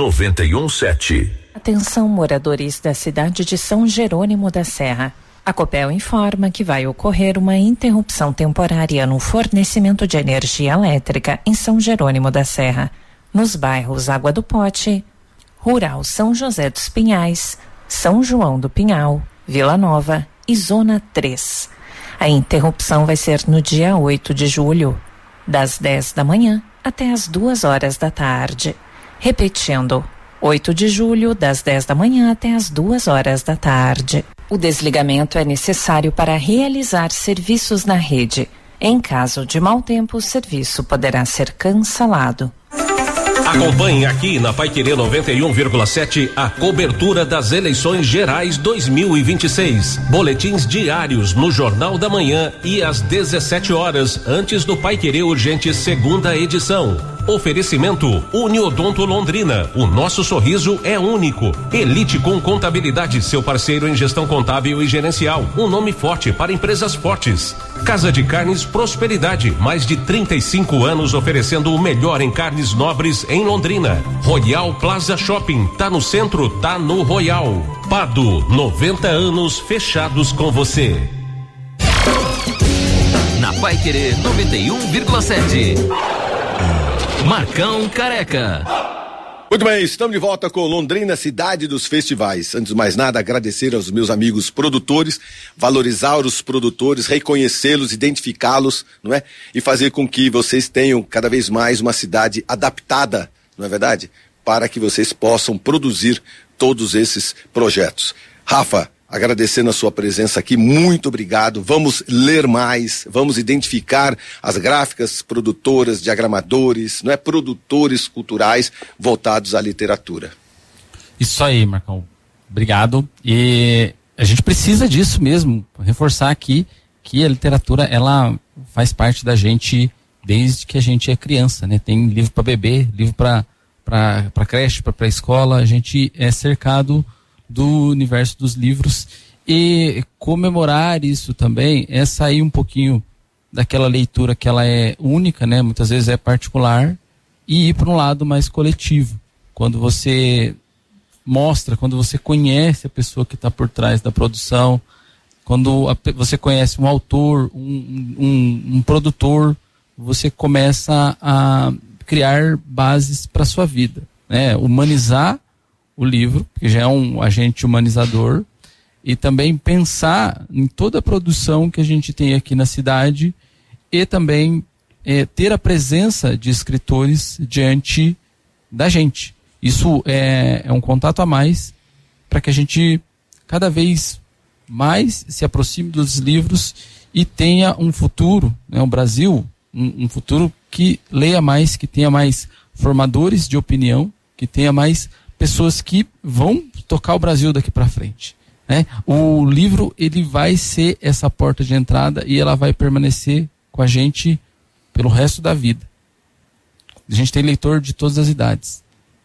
S16: 91,7.
S17: Atenção, moradores da cidade de São Jerônimo da Serra. A Copel informa que vai ocorrer uma interrupção temporária no fornecimento de energia elétrica em São Jerônimo da Serra, nos bairros Água do Pote, Rural São José dos Pinhais, São João do Pinhal, Vila Nova e Zona 3. A interrupção vai ser no dia 8 de julho, das 10 da manhã até as 2 horas da tarde. Repetindo, 8 de julho, das 10 da manhã até as 2 horas da tarde. O desligamento é necessário para realizar serviços na rede. Em caso de mau tempo, o serviço poderá ser cancelado.
S11: Acompanhe aqui na Paiquerê 91,7 a cobertura das eleições gerais 2026. Boletins diários no Jornal da Manhã e às 17 horas, antes do Paiquerê Urgente segunda edição. Oferecimento Uniodonto Londrina. O nosso sorriso é único. Elite com Contabilidade, seu parceiro em gestão contábil e gerencial. Um nome forte para empresas fortes. Casa de Carnes Prosperidade. Mais de 35 anos oferecendo o melhor em carnes nobres em Londrina. Royal Plaza Shopping. Tá no centro, tá no Royal. Pado, 90 anos fechados com você.
S5: Na Paiquerê 91,7. Marcão Careca.
S2: Muito bem, estamos de volta com Londrina, cidade dos festivais. Antes de mais nada, agradecer aos meus amigos produtores, valorizar os produtores, reconhecê-los, identificá-los, não é? E fazer com que vocês tenham cada vez mais uma cidade adaptada, não é verdade? Para que vocês possam produzir todos esses projetos. Rafa, agradecendo a sua presença aqui, muito obrigado. Vamos ler mais, vamos identificar as gráficas produtoras, diagramadores, não é? Produtores culturais voltados à literatura.
S1: Isso aí, Marcão. Obrigado. E a gente precisa disso mesmo, reforçar aqui que a literatura, ela faz parte da gente desde que a gente é criança, né? Tem livro para bebê, livro para creche, para escola, a gente é cercado do universo dos livros E comemorar isso também é sair um pouquinho daquela leitura que ela é única, né? Muitas vezes é particular, e ir para um lado mais coletivo. Quando você mostra, quando você conhece a pessoa que está por trás da produção, quando você conhece um autor, um produtor, você começa a criar bases para sua vida, né? Humanizar o livro, que já é um agente humanizador, e também pensar em toda a produção que a gente tem aqui na cidade, e também ter a presença de escritores diante da gente. Isso é um contato a mais para que a gente cada vez mais se aproxime dos livros e tenha um futuro, né, o Brasil, um futuro que leia mais, que tenha mais formadores de opinião, que tenha mais pessoas que vão tocar o Brasil daqui para frente, né? O livro, ele vai ser essa porta de entrada e ela vai permanecer com a gente pelo resto da vida. A gente tem leitor de todas as idades.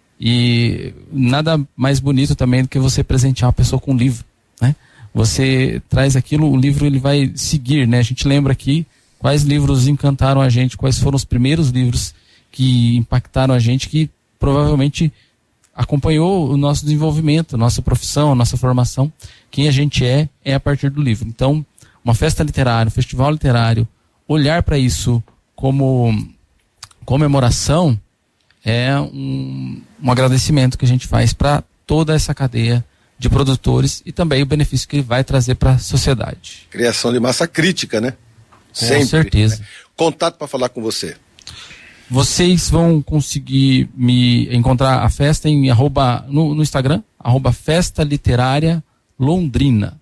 S1: E nada mais bonito também do que você presentear uma pessoa com um livro, né? Você traz aquilo, o livro ele vai seguir, né? A gente lembra aqui quais livros encantaram a gente, quais foram os primeiros livros que impactaram a gente, que provavelmente acompanhou o nosso desenvolvimento, nossa profissão, nossa formação. Quem a gente é a partir do livro. Então, uma festa literária, um festival literário, olhar para isso como comemoração é um agradecimento que a gente faz para toda essa cadeia de produtores e também o benefício que ele vai trazer para a sociedade.
S2: Criação de massa crítica, né?
S1: Com certeza.
S2: Né? Contato para falar com você.
S1: Vocês vão conseguir me encontrar a festa em no Instagram, @Festa Literária Londrina.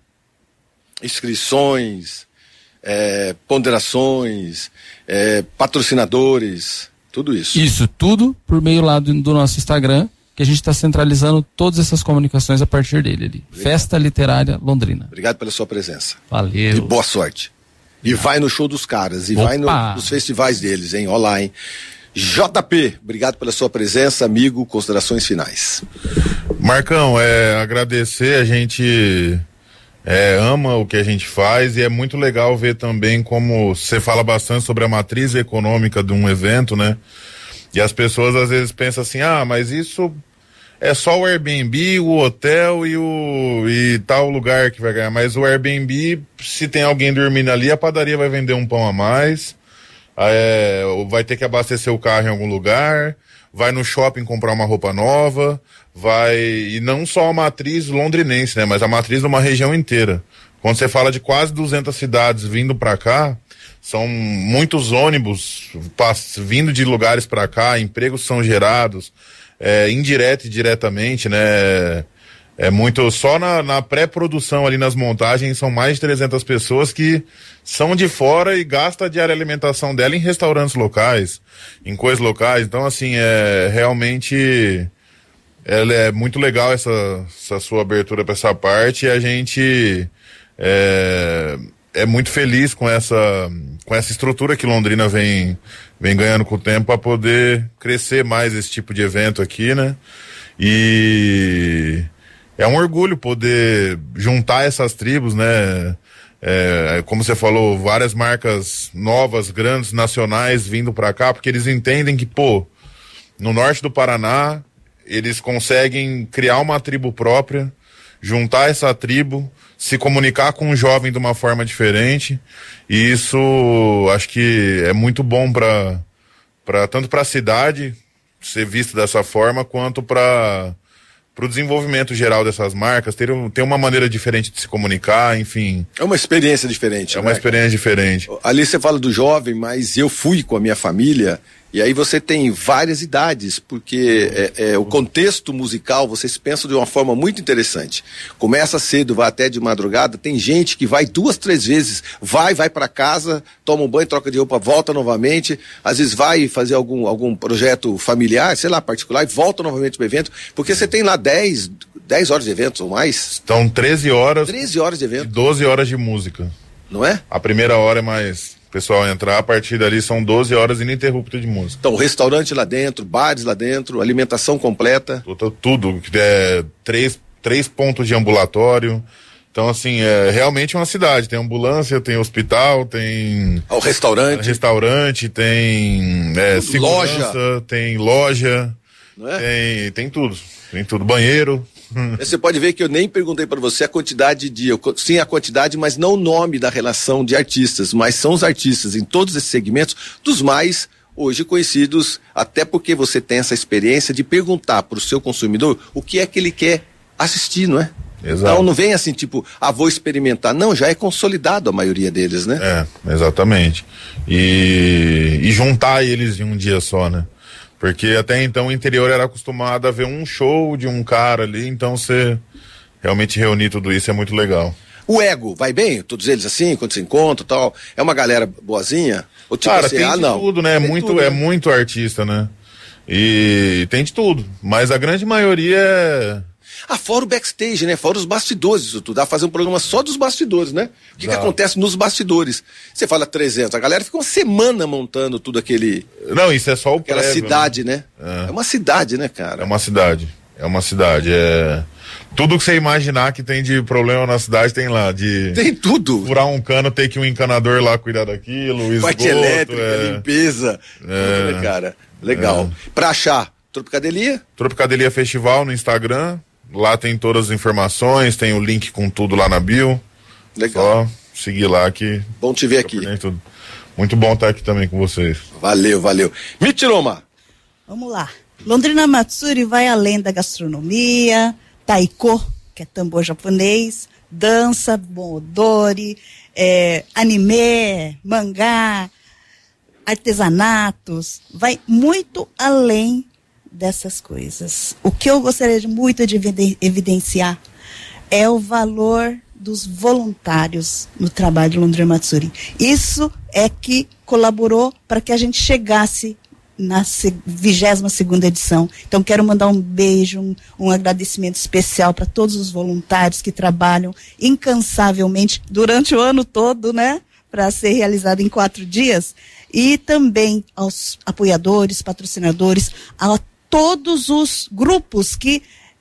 S2: Inscrições, ponderações, patrocinadores, tudo isso.
S1: Isso, tudo por meio lá do nosso Instagram, que a gente está centralizando todas essas comunicações a partir dele ali. Obrigado. Festa Literária Londrina.
S2: Obrigado pela sua presença.
S1: Valeu.
S2: E boa sorte. E vai no show dos caras, e vai nos festivais deles, hein? Olha lá, hein? JP, obrigado pela sua presença, amigo, considerações finais.
S3: Marcão, agradecer, a gente ama o que a gente faz e é muito legal ver também como você fala bastante sobre a matriz econômica de um evento, né? E as pessoas às vezes pensam assim, mas isso é só o Airbnb, o hotel e tal lugar que vai ganhar. Mas o Airbnb, se tem alguém dormindo ali, a padaria vai vender um pão a mais, vai ter que abastecer o carro em algum lugar, vai no shopping comprar uma roupa nova, e não só a matriz londrinense, né? Mas a matriz de uma região inteira. Quando você fala de quase 200 cidades vindo para cá, são muitos ônibus vindo de lugares para cá, empregos são gerados, indireto e diretamente, né? Muito, só na pré-produção ali nas montagens são mais de 300 pessoas que são de fora e gastam a diária alimentação dela em restaurantes locais, em coisas locais. Então, assim, realmente é muito legal essa sua abertura para essa parte, e a gente é muito feliz com essa estrutura que Londrina vem ganhando com o tempo para poder crescer mais esse tipo de evento aqui, né? E é um orgulho poder juntar essas tribos, né? Como você falou, várias marcas novas, grandes, nacionais vindo para cá, porque eles entendem que, no norte do Paraná, eles conseguem criar uma tribo própria, juntar essa tribo, se comunicar com um jovem de uma forma diferente, e isso acho que é muito bom tanto para a cidade ser visto dessa forma, quanto para o desenvolvimento geral dessas marcas, ter uma maneira diferente de se comunicar, enfim.
S2: É uma experiência diferente.
S3: É uma experiência diferente.
S2: Ali você fala do jovem, mas eu fui com a minha família, e aí você tem várias idades, porque o contexto musical, vocês pensam de uma forma muito interessante. Começa cedo, vai até de madrugada, tem gente que vai 2, 3 vezes, vai para casa, toma um banho, troca de roupa, volta novamente, às vezes vai fazer algum projeto familiar, sei lá, particular, e volta novamente pro evento, porque você tem lá 10 horas de eventos ou mais.
S3: Então 13 horas.
S2: 13 horas de evento.
S3: 12 horas de música.
S2: Não é?
S3: A primeira hora é mais pessoal entrar, a partir dali são 12 horas ininterruptas de música.
S2: Então, restaurante lá dentro, bares lá dentro, alimentação completa.
S3: Tudo, 3 pontos de ambulatório, Então, assim, é realmente uma cidade. Tem ambulância, tem hospital, tem...
S2: O restaurante,
S3: tem segurança, tem loja,
S2: não é?
S3: Tem tudo. Tem tudo, banheiro.
S2: Você pode ver que eu nem perguntei para você a quantidade sim, a quantidade, mas não o nome da relação de artistas, mas são os artistas em todos esses segmentos, dos mais hoje conhecidos, até porque você tem essa experiência de perguntar para o seu consumidor o que é que ele quer assistir, não é?
S3: Exato.
S2: Então não vem assim, tipo, vou experimentar. Não, já é consolidado a maioria deles, né?
S3: Exatamente. E juntar eles em um dia só, né? Porque até então o interior era acostumado a ver um show de um cara ali, então você realmente reunir tudo isso é muito legal.
S2: O ego, vai bem? Todos eles assim, quando se encontram e tal? É uma galera boazinha? Ou tipo
S3: cara,
S2: assim,
S3: tem de
S2: não.
S3: tudo, né? É muito artista, né? E tem de tudo, mas a grande maioria é...
S2: fora o backstage, né? Fora os bastidores, isso tudo. Dá pra fazer um programa só dos bastidores, né? O que acontece nos bastidores? Você fala 300, a galera fica uma semana montando tudo aquele...
S3: Não, isso é só o
S2: aquela
S3: prévio,
S2: cidade, né? É uma cidade, né, cara?
S3: É uma cidade. Tudo que você imaginar que tem de problema na cidade tem lá.
S2: Tem tudo.
S3: Furar um cano, tem que um encanador lá cuidar daquilo, esgoto.
S2: Parte elétrica, limpeza. Tudo, né, cara? Legal. Pra achar, Tropicadelia?
S3: Tropicadelia Festival no Instagram. Lá tem todas as informações, tem o link com tudo lá na bio.
S2: Legal.
S3: Só seguir lá que...
S2: Bom te ver aqui.
S3: Tudo. Muito bom estar aqui também com vocês.
S2: Valeu. Michiroma.
S4: Vamos lá. Londrina Matsuri vai além da gastronomia, taiko, que é tambor japonês, dança, bon odori, anime, mangá, artesanatos, vai muito além dessas coisas. O que eu gostaria muito de evidenciar é o valor dos voluntários no trabalho de Londrina Matsuri. Isso é que colaborou para que a gente chegasse na 22ª edição. Então quero mandar um beijo, um agradecimento especial para todos os voluntários que trabalham incansavelmente durante o ano todo, né? Para ser realizado em 4 dias. E também aos apoiadores, patrocinadores, a todos os grupos que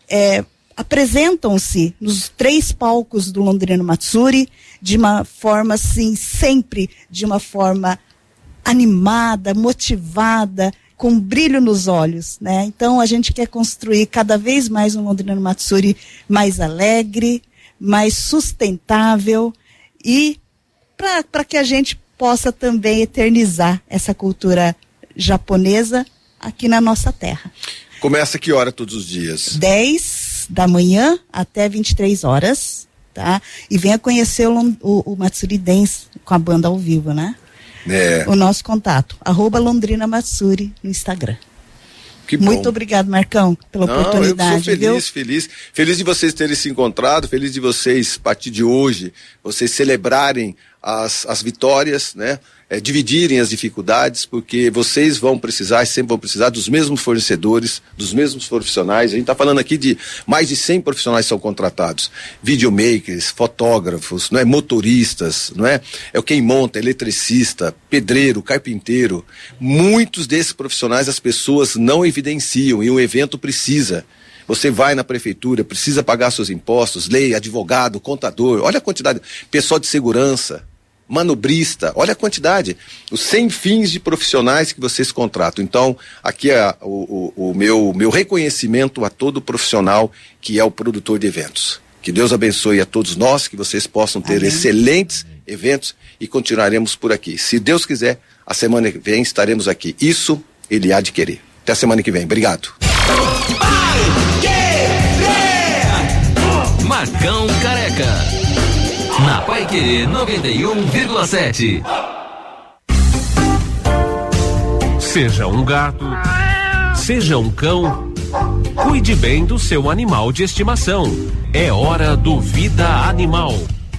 S4: apresentam-se nos 3 palcos do Londrina Matsuri de uma forma, assim, sempre de uma forma animada, motivada, com brilho nos olhos, né? Então a gente quer construir cada vez mais um Londrina Matsuri mais alegre, mais sustentável e para que a gente possa também eternizar essa cultura japonesa aqui na nossa terra.
S2: Começa que hora todos os dias?
S4: 10 da manhã até 23 horas, tá? E venha conhecer o Matsuri Dance com a banda ao vivo, né? O nosso contato, @Londrina Matsuri no Instagram.
S2: Que bom.
S4: Muito obrigado, Marcão, pela oportunidade.
S2: Eu sou feliz de vocês terem se encontrado, feliz de vocês, a partir de hoje, vocês celebrarem as vitórias, né? Dividirem as dificuldades, porque vocês vão precisar, sempre vão precisar dos mesmos fornecedores, dos mesmos profissionais. A gente está falando aqui de mais de 100 profissionais que são contratados, videomakers, fotógrafos, não é, motoristas, não é quem monta, eletricista, pedreiro, carpinteiro. Muitos desses profissionais as pessoas não evidenciam e o evento precisa. Você vai na prefeitura, precisa pagar seus impostos, lei, advogado, contador, olha a quantidade, pessoal de segurança, manobrista, olha a quantidade, os 100 fins de profissionais que vocês contratam. Então, aqui é o meu reconhecimento a todo profissional que é o produtor de eventos. Que Deus abençoe a todos nós, que vocês possam ter excelentes eventos e continuaremos por aqui. Se Deus quiser, a semana que vem estaremos aqui. Isso Ele há de querer. Até a semana que vem. Obrigado.
S5: Marcão Careca. Na Pai Querer 91,7.
S11: Seja um gato, seja um cão, cuide bem do seu animal de estimação. É hora do Vida Animal.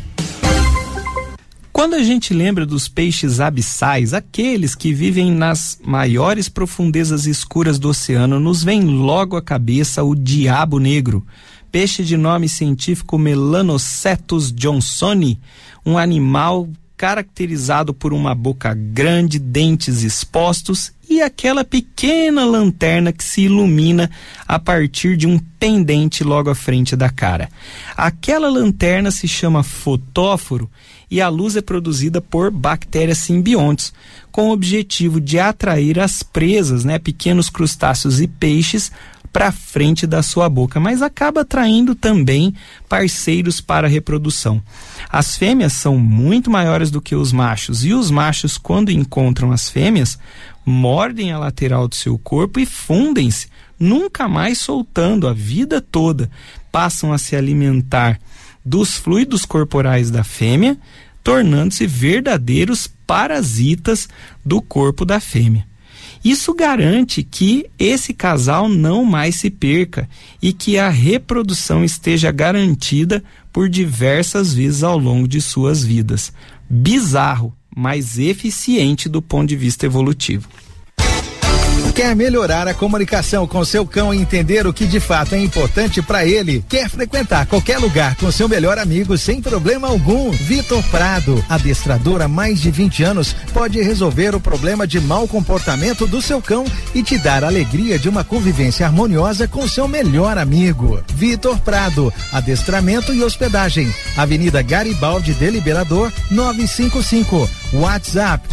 S6: Quando a gente lembra dos peixes abissais, aqueles que vivem nas maiores profundezas escuras do oceano, nos vem logo à cabeça o diabo negro. Peixe de nome científico Melanocetus johnsoni, um animal caracterizado por uma boca grande, dentes expostos e aquela pequena lanterna que se ilumina a partir de um pendente logo à frente da cara. Aquela lanterna se chama fotóforo e a luz é produzida por bactérias simbiontes, com o objetivo de atrair as presas, pequenos crustáceos e peixes, para frente da sua boca, mas acaba atraindo também parceiros para a reprodução. As fêmeas são muito maiores do que os machos, e os machos, quando encontram as fêmeas, mordem a lateral do seu corpo e fundem-se, nunca mais soltando a vida toda. Passam a se alimentar dos fluidos corporais da fêmea, tornando-se verdadeiros parasitas do corpo da fêmea. Isso garante que esse casal não mais se perca e que a reprodução esteja garantida por diversas vezes ao longo de suas vidas. Bizarro, mas eficiente do ponto de vista evolutivo.
S9: Quer melhorar a comunicação com seu cão e entender o que de fato é importante para ele? Quer frequentar qualquer lugar com seu melhor amigo sem problema algum? Vitor Prado, adestrador há mais de 20 anos, pode resolver o problema de mau comportamento do seu cão e te dar a alegria de uma convivência harmoniosa com seu melhor amigo. Vitor Prado, adestramento e hospedagem. Avenida Garibaldi de Liberador, 955. WhatsApp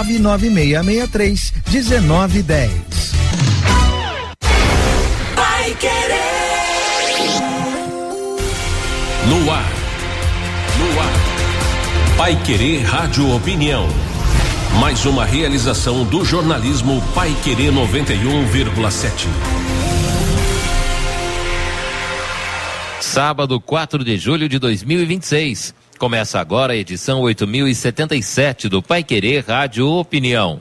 S9: 99663-1910.
S5: Vai Querer.
S11: No ar. Vai Querer Rádio Opinião. Mais uma realização do jornalismo Vai Querer 91,7.
S14: Sábado, 4 de julho de 2026. Começa agora a edição 8077 do Vai Querer Rádio Opinião.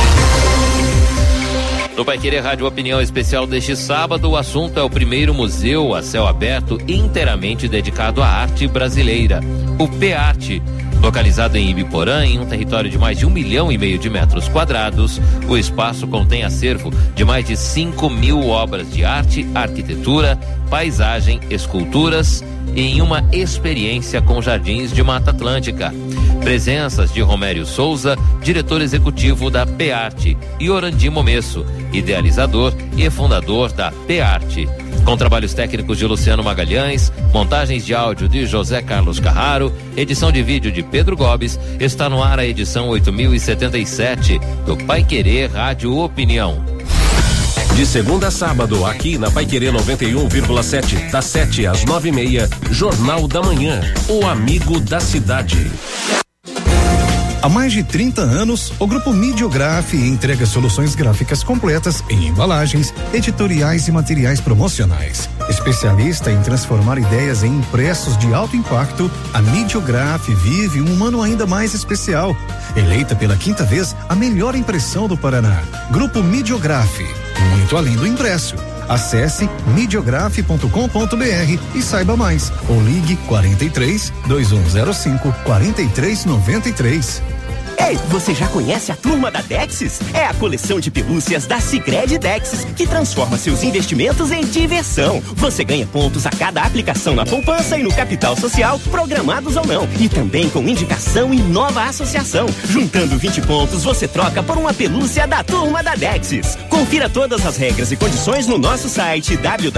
S14: No Vai Querer Rádio Opinião especial deste sábado, o assunto é o primeiro museu a céu aberto inteiramente dedicado à arte brasileira, o PEARTE. Localizado em Ibiporã, em um território de mais de 1,5 milhão de metros quadrados, o espaço contém acervo de mais de 5.000 obras de arte, arquitetura, paisagem, esculturas e em uma experiência com jardins de Mata Atlântica. Presenças de Romério Souza, diretor executivo da PEARTE, e Orandi Momesso, idealizador e fundador da PEARTE. Com trabalhos técnicos de Luciano Magalhães, montagens de áudio de José Carlos Carraro, edição de vídeo de Pedro Gobes, está no ar a edição 8077 do Vai Querer Rádio Opinião.
S11: De segunda a sábado, aqui na Vai Querer 91,7, das 7 às 9h30, Jornal da Manhã, o amigo da cidade.
S18: Há mais de 30 anos, o Grupo Midiograf entrega soluções gráficas completas em embalagens, editoriais e materiais promocionais. Especialista em transformar ideias em impressos de alto impacto, a Midiograf vive um ano ainda mais especial. Eleita pela 5ª vez a melhor impressão do Paraná. Grupo Midiograf, muito além do impresso. Acesse midiograf.com.br e saiba mais, ou ligue 43 2105 4393.
S19: Ei, você já conhece a Turma da Dexis? É a coleção de pelúcias da Sicredi Dexis, que transforma seus investimentos em diversão. Você ganha pontos a cada aplicação na poupança e no capital social, programados ou não. E também com indicação e nova associação. Juntando 20 pontos, você troca por uma pelúcia da Turma da Dexis. Confira todas as regras e condições no nosso site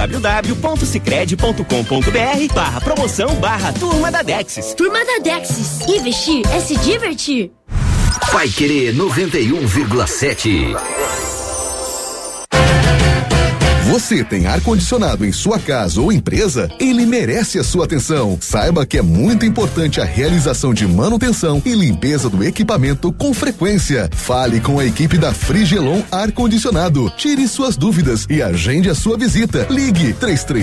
S19: www.sicredi.com.br/promoção/Turma da Dexis.
S20: Turma da Dexis. Investir é se divertir.
S5: Vai Querer 91,7.
S21: Você tem ar-condicionado em sua casa ou empresa? Ele merece a sua atenção. Saiba que é muito importante a realização de manutenção e limpeza do equipamento com frequência. Fale com a equipe da Frigelon Ar-Condicionado. Tire suas dúvidas e agende a sua visita. Ligue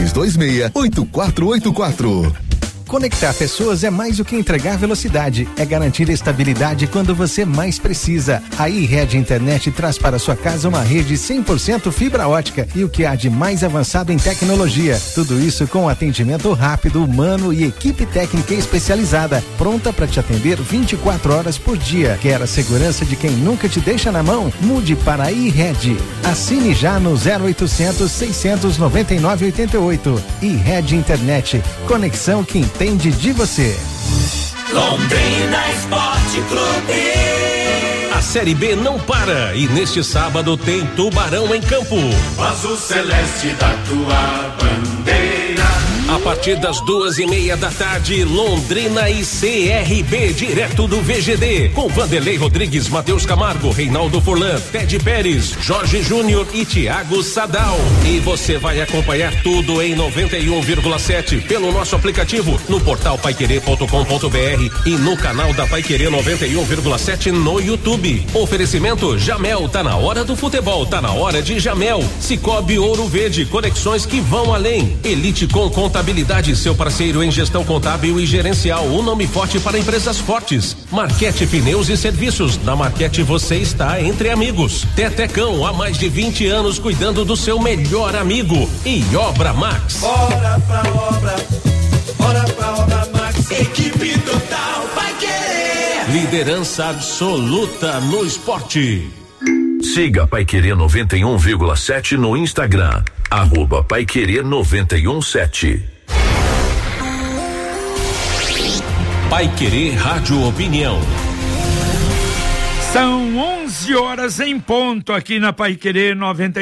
S21: 3326-8484.
S9: Conectar pessoas é mais do que entregar velocidade, é garantir estabilidade quando você mais precisa. A iRede Internet traz para sua casa uma rede 100% fibra ótica e o que há de mais avançado em tecnologia. Tudo isso com atendimento rápido, humano e equipe técnica especializada, pronta para te atender 24 horas por dia. Quer a segurança de quem nunca te deixa na mão? Mude para a iRede. Assine já no 0800 699 88. iRede Internet. Conexão que entende de você.
S10: Londrina Esporte Clube.
S11: A Série B não para e neste sábado tem Tubarão em campo.
S10: O azul celeste da tua bandeira.
S11: A partir das 2:30 da tarde, Londrina e CRB, direto do VGD, com Vanderlei Rodrigues, Matheus Camargo, Reinaldo Furlan, Ted Pérez, Jorge Júnior e Thiago Sadal. E você vai acompanhar tudo em 91,7 pelo nosso aplicativo, no portal paiquerê.com.br e no canal da Paiquerê 91,7 no YouTube. Oferecimento Jamel, tá na hora do futebol, tá na hora de Jamel. Cicobi Ouro Verde, conexões que vão além. Elite com Contabilidade, seu parceiro em gestão contábil e gerencial, um nome forte para empresas fortes. Marquete Pneus e Serviços, na Marquete você está entre amigos. Tetecão, há mais de 20 anos cuidando do seu melhor amigo. E Obra Max.
S10: Bora pra Obra Max, equipe total vai querer.
S11: Liderança absoluta no esporte.
S16: Siga Paiquerê 91,7 no Instagram, @Paiquerê 91,7.
S11: Paiquerê Rádio Opinião.
S7: São 11 horas em ponto aqui na Paiquerê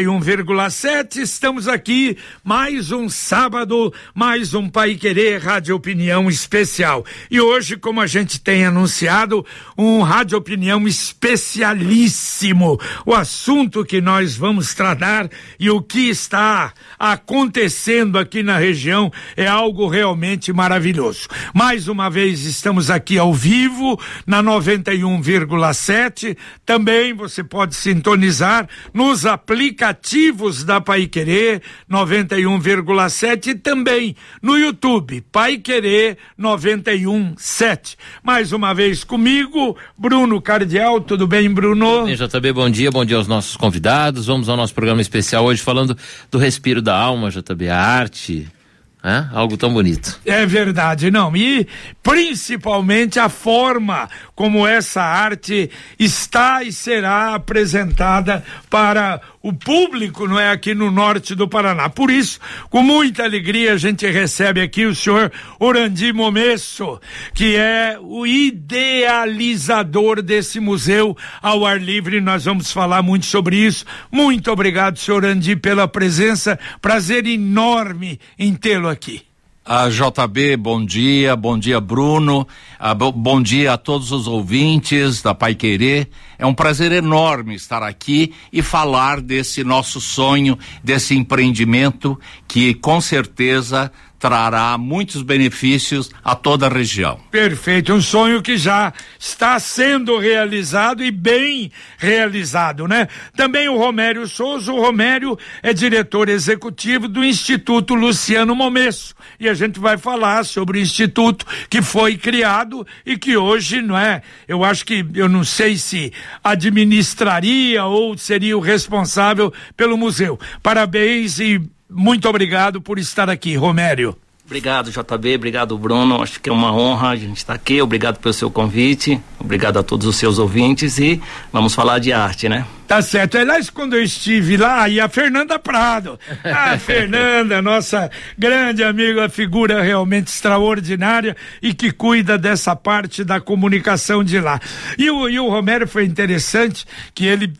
S7: 91,7. Estamos aqui mais um sábado, mais um Paiquerê Rádio Opinião especial. E hoje, como a gente tem anunciado, um Rádio Opinião especialíssimo. O assunto que nós vamos tratar e o que está acontecendo aqui na região é algo realmente maravilhoso. Mais uma vez estamos aqui ao vivo na 91,7. Também você pode sintonizar nos aplicativos da Paiquerê 91,7 e também no YouTube Paiquerê 91,7. Mais uma vez comigo, Bruno Cardial. Tudo bem, Bruno?
S14: Bem, JB, bom dia aos nossos convidados. Vamos ao nosso programa especial hoje falando do respiro da alma, JB, a arte. Algo tão bonito.
S7: É verdade, não, e principalmente a forma como essa arte está e será apresentada para o público, não é, aqui no norte do Paraná. Por isso, com muita alegria, a gente recebe aqui o senhor Orandi Momesso, que é o idealizador desse museu ao ar livre. Nós vamos falar muito sobre isso. Muito obrigado, senhor Orandi, pela presença. Prazer enorme em tê-lo aqui.
S22: JB, bom dia Bruno, bom dia a todos os ouvintes da Paiquerê. É um prazer enorme estar aqui e falar desse nosso sonho, desse empreendimento que com certeza trará muitos benefícios a toda a região.
S7: Perfeito, um sonho que já está sendo realizado e bem realizado, né? Também o Romério Souza. O Romério é diretor executivo do Instituto Luciano Momesso, e a gente vai falar sobre o instituto que foi criado e que hoje, não é, eu acho que, eu não sei se administraria ou seria o responsável pelo museu. Parabéns e muito obrigado por estar aqui, Romério.
S23: Obrigado, JB, obrigado, Bruno. Acho que é uma honra a gente estar aqui. Obrigado pelo seu convite, obrigado a todos os seus ouvintes e vamos falar de arte, né?
S7: Tá certo. Aliás, quando eu estive lá, e a Fernanda Prado, a Fernanda, nossa grande amiga, figura realmente extraordinária e que cuida dessa parte da comunicação de lá. E o Romério foi interessante que ele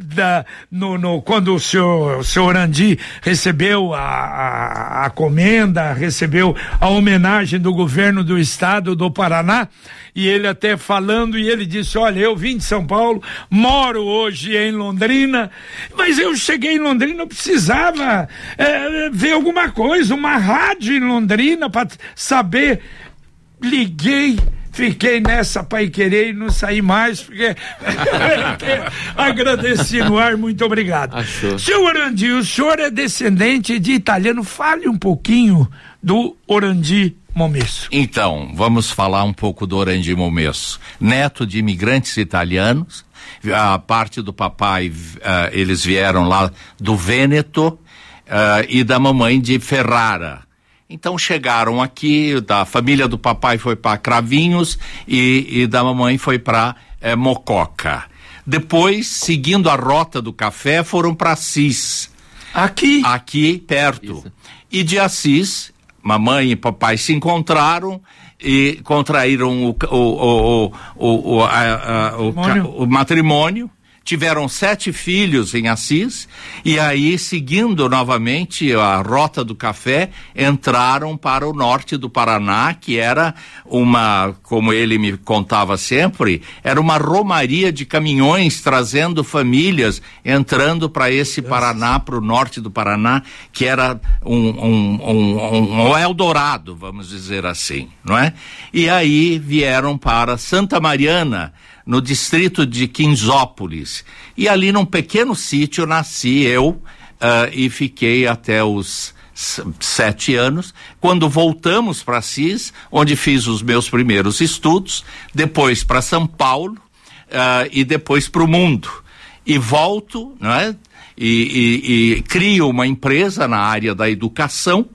S7: quando o senhor Orandi recebeu a comenda, recebeu a homenagem do governo do estado do Paraná, e ele até falando, e ele disse: olha, eu vim de São Paulo, moro hoje em Londrina, mas eu cheguei em Londrina, eu precisava ver alguma coisa, uma rádio em Londrina para saber. Liguei, fiquei nessa Paiquerê e não saí mais, porque agradeci no ar, muito obrigado. Senhor Orandi, o senhor é descendente de italiano, fale um pouquinho do Orandi Momesso.
S22: Então, vamos falar um pouco do Orandi Momesso. Neto de imigrantes italianos, a parte do papai, eles vieram lá do Vêneto, e da mamãe de Ferrara. Então chegaram aqui, da família do papai foi para Cravinhos e da mamãe foi para Mococa. Depois, seguindo a rota do café, foram para Assis. Aqui perto. Isso. E de Assis, mamãe e papai se encontraram e contraíram o matrimônio. Tiveram 7 filhos em Assis, e aí, seguindo novamente a rota do café, entraram para o norte do Paraná, que era como ele me contava sempre, era uma romaria de caminhões trazendo famílias, entrando para esse Paraná, para o norte do Paraná, que era um Eldorado, vamos dizer assim, não é? E aí vieram para Santa Mariana, no distrito de Quinzópolis, e ali num pequeno sítio nasci eu, e fiquei até os 7 anos, quando voltamos para Assis, onde fiz os meus primeiros estudos, depois para São Paulo, e depois para o mundo, e volto, não é? E crio uma empresa na área da educação,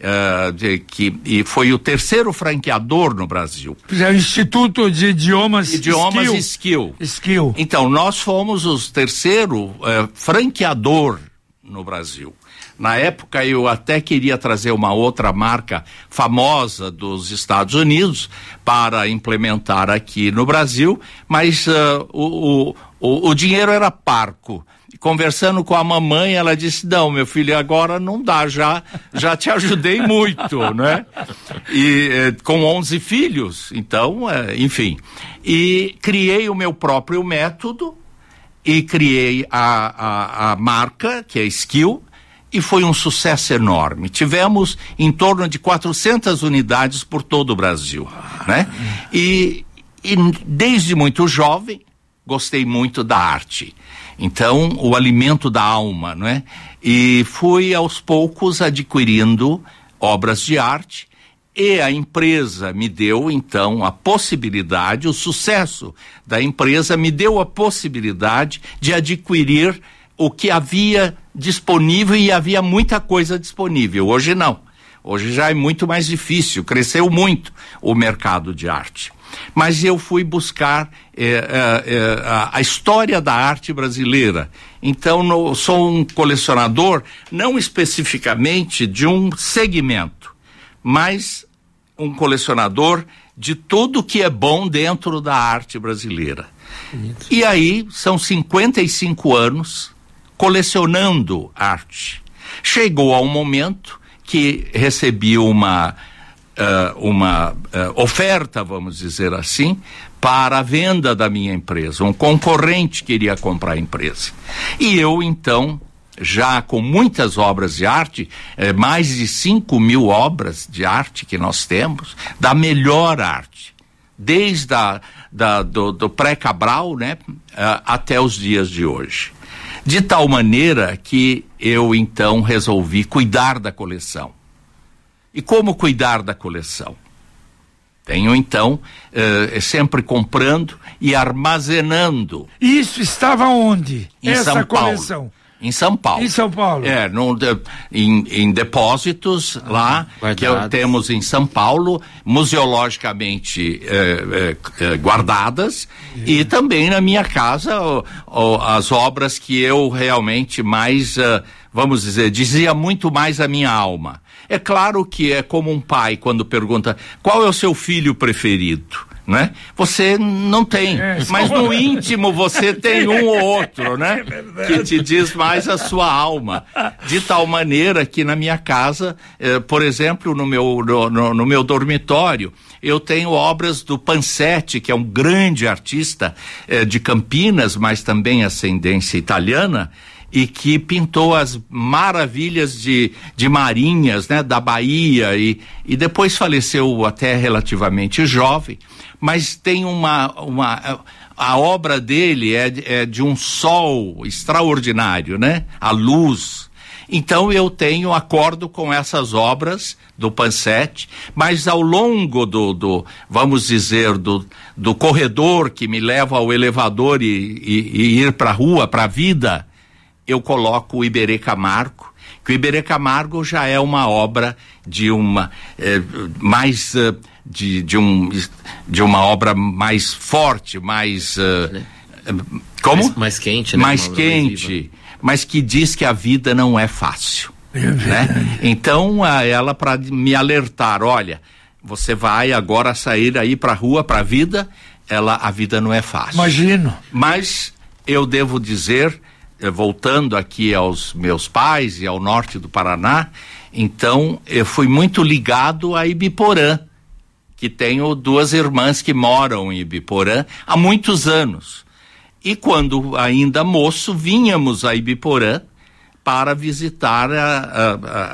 S22: e foi o 3º franqueador no Brasil.
S7: É o Instituto de Idiomas
S22: Skill.
S7: Skill.
S22: Então, nós fomos o 3º franqueador no Brasil. Na época, eu até queria trazer uma outra marca famosa dos Estados Unidos para implementar aqui no Brasil, mas o dinheiro era parco. Conversando com a mamãe, ela disse: não, meu filho, agora não dá, já te ajudei muito, né? E com 11 filhos, então, enfim. E criei o meu próprio método e criei a marca, que é Skill, e foi um sucesso enorme. Tivemos em torno de 400 unidades por todo o Brasil, né? E desde muito jovem, gostei muito da arte. Então, o alimento da alma, não é? E fui aos poucos adquirindo obras de arte, e a empresa me deu, então, a possibilidade, o sucesso da empresa me deu a possibilidade de adquirir o que havia disponível, e havia muita coisa disponível. Hoje não. Hoje já é muito mais difícil, cresceu muito o mercado de arte. Mas eu fui buscar a história da arte brasileira. Então, sou um colecionador, não especificamente de um segmento, mas um colecionador de tudo que é bom dentro da arte brasileira. E aí, são 55 anos colecionando arte. Chegou a um momento que recebi uma oferta, vamos dizer assim, para a venda da minha empresa. Um concorrente queria comprar a empresa. E eu, então, já com muitas obras de arte, mais de 5.000 obras de arte que nós temos, da melhor arte, desde do pré-Cabral, né, até os dias de hoje. De tal maneira que eu, então, resolvi cuidar da coleção. E como cuidar da coleção? Tenho, então, sempre comprando e armazenando.
S7: Isso estava onde?
S22: Essa
S7: São coleção?
S22: Paulo. Em São Paulo.
S7: Em São Paulo.
S22: Em depósitos lá, guardados, que temos em São Paulo, museologicamente guardadas, e também na minha casa as obras que eu realmente mais, vamos dizer, dizia muito mais a minha alma. É claro que é como um pai quando pergunta qual é o seu filho preferido, né? Você não tem, mas no íntimo você tem um ou outro, né? Que te diz mais a sua alma. De tal maneira que na minha casa, por exemplo, no meu dormitório, eu tenho obras do Pansetti, que é um grande artista de Campinas, mas também ascendência italiana, e que pintou as maravilhas de Marinhas, né, da Bahia, e depois faleceu até relativamente jovem, mas tem a obra dele é de um sol extraordinário, né, a luz. Então eu acordo com essas obras do Pansetti, mas ao longo vamos dizer, do corredor que me leva ao elevador e ir para a rua, para a vida, eu coloco o Iberê Camargo, que o Iberê Camargo já é uma obra de uma uma obra mais forte, mais como?
S14: Mais quente, né?
S22: Mais quente, mas que diz que a vida não é fácil, né? Então ela, para me alertar, olha, Você vai agora sair aí pra rua, pra vida, a vida não é fácil.
S7: Imagino.
S22: Mas eu devo dizer, voltando aqui aos meus pais e ao norte do Paraná, então eu fui muito ligado a Ibiporã, que tenho 2 irmãs que moram em Ibiporã há muitos anos. E quando ainda moço, vínhamos a Ibiporã para visitar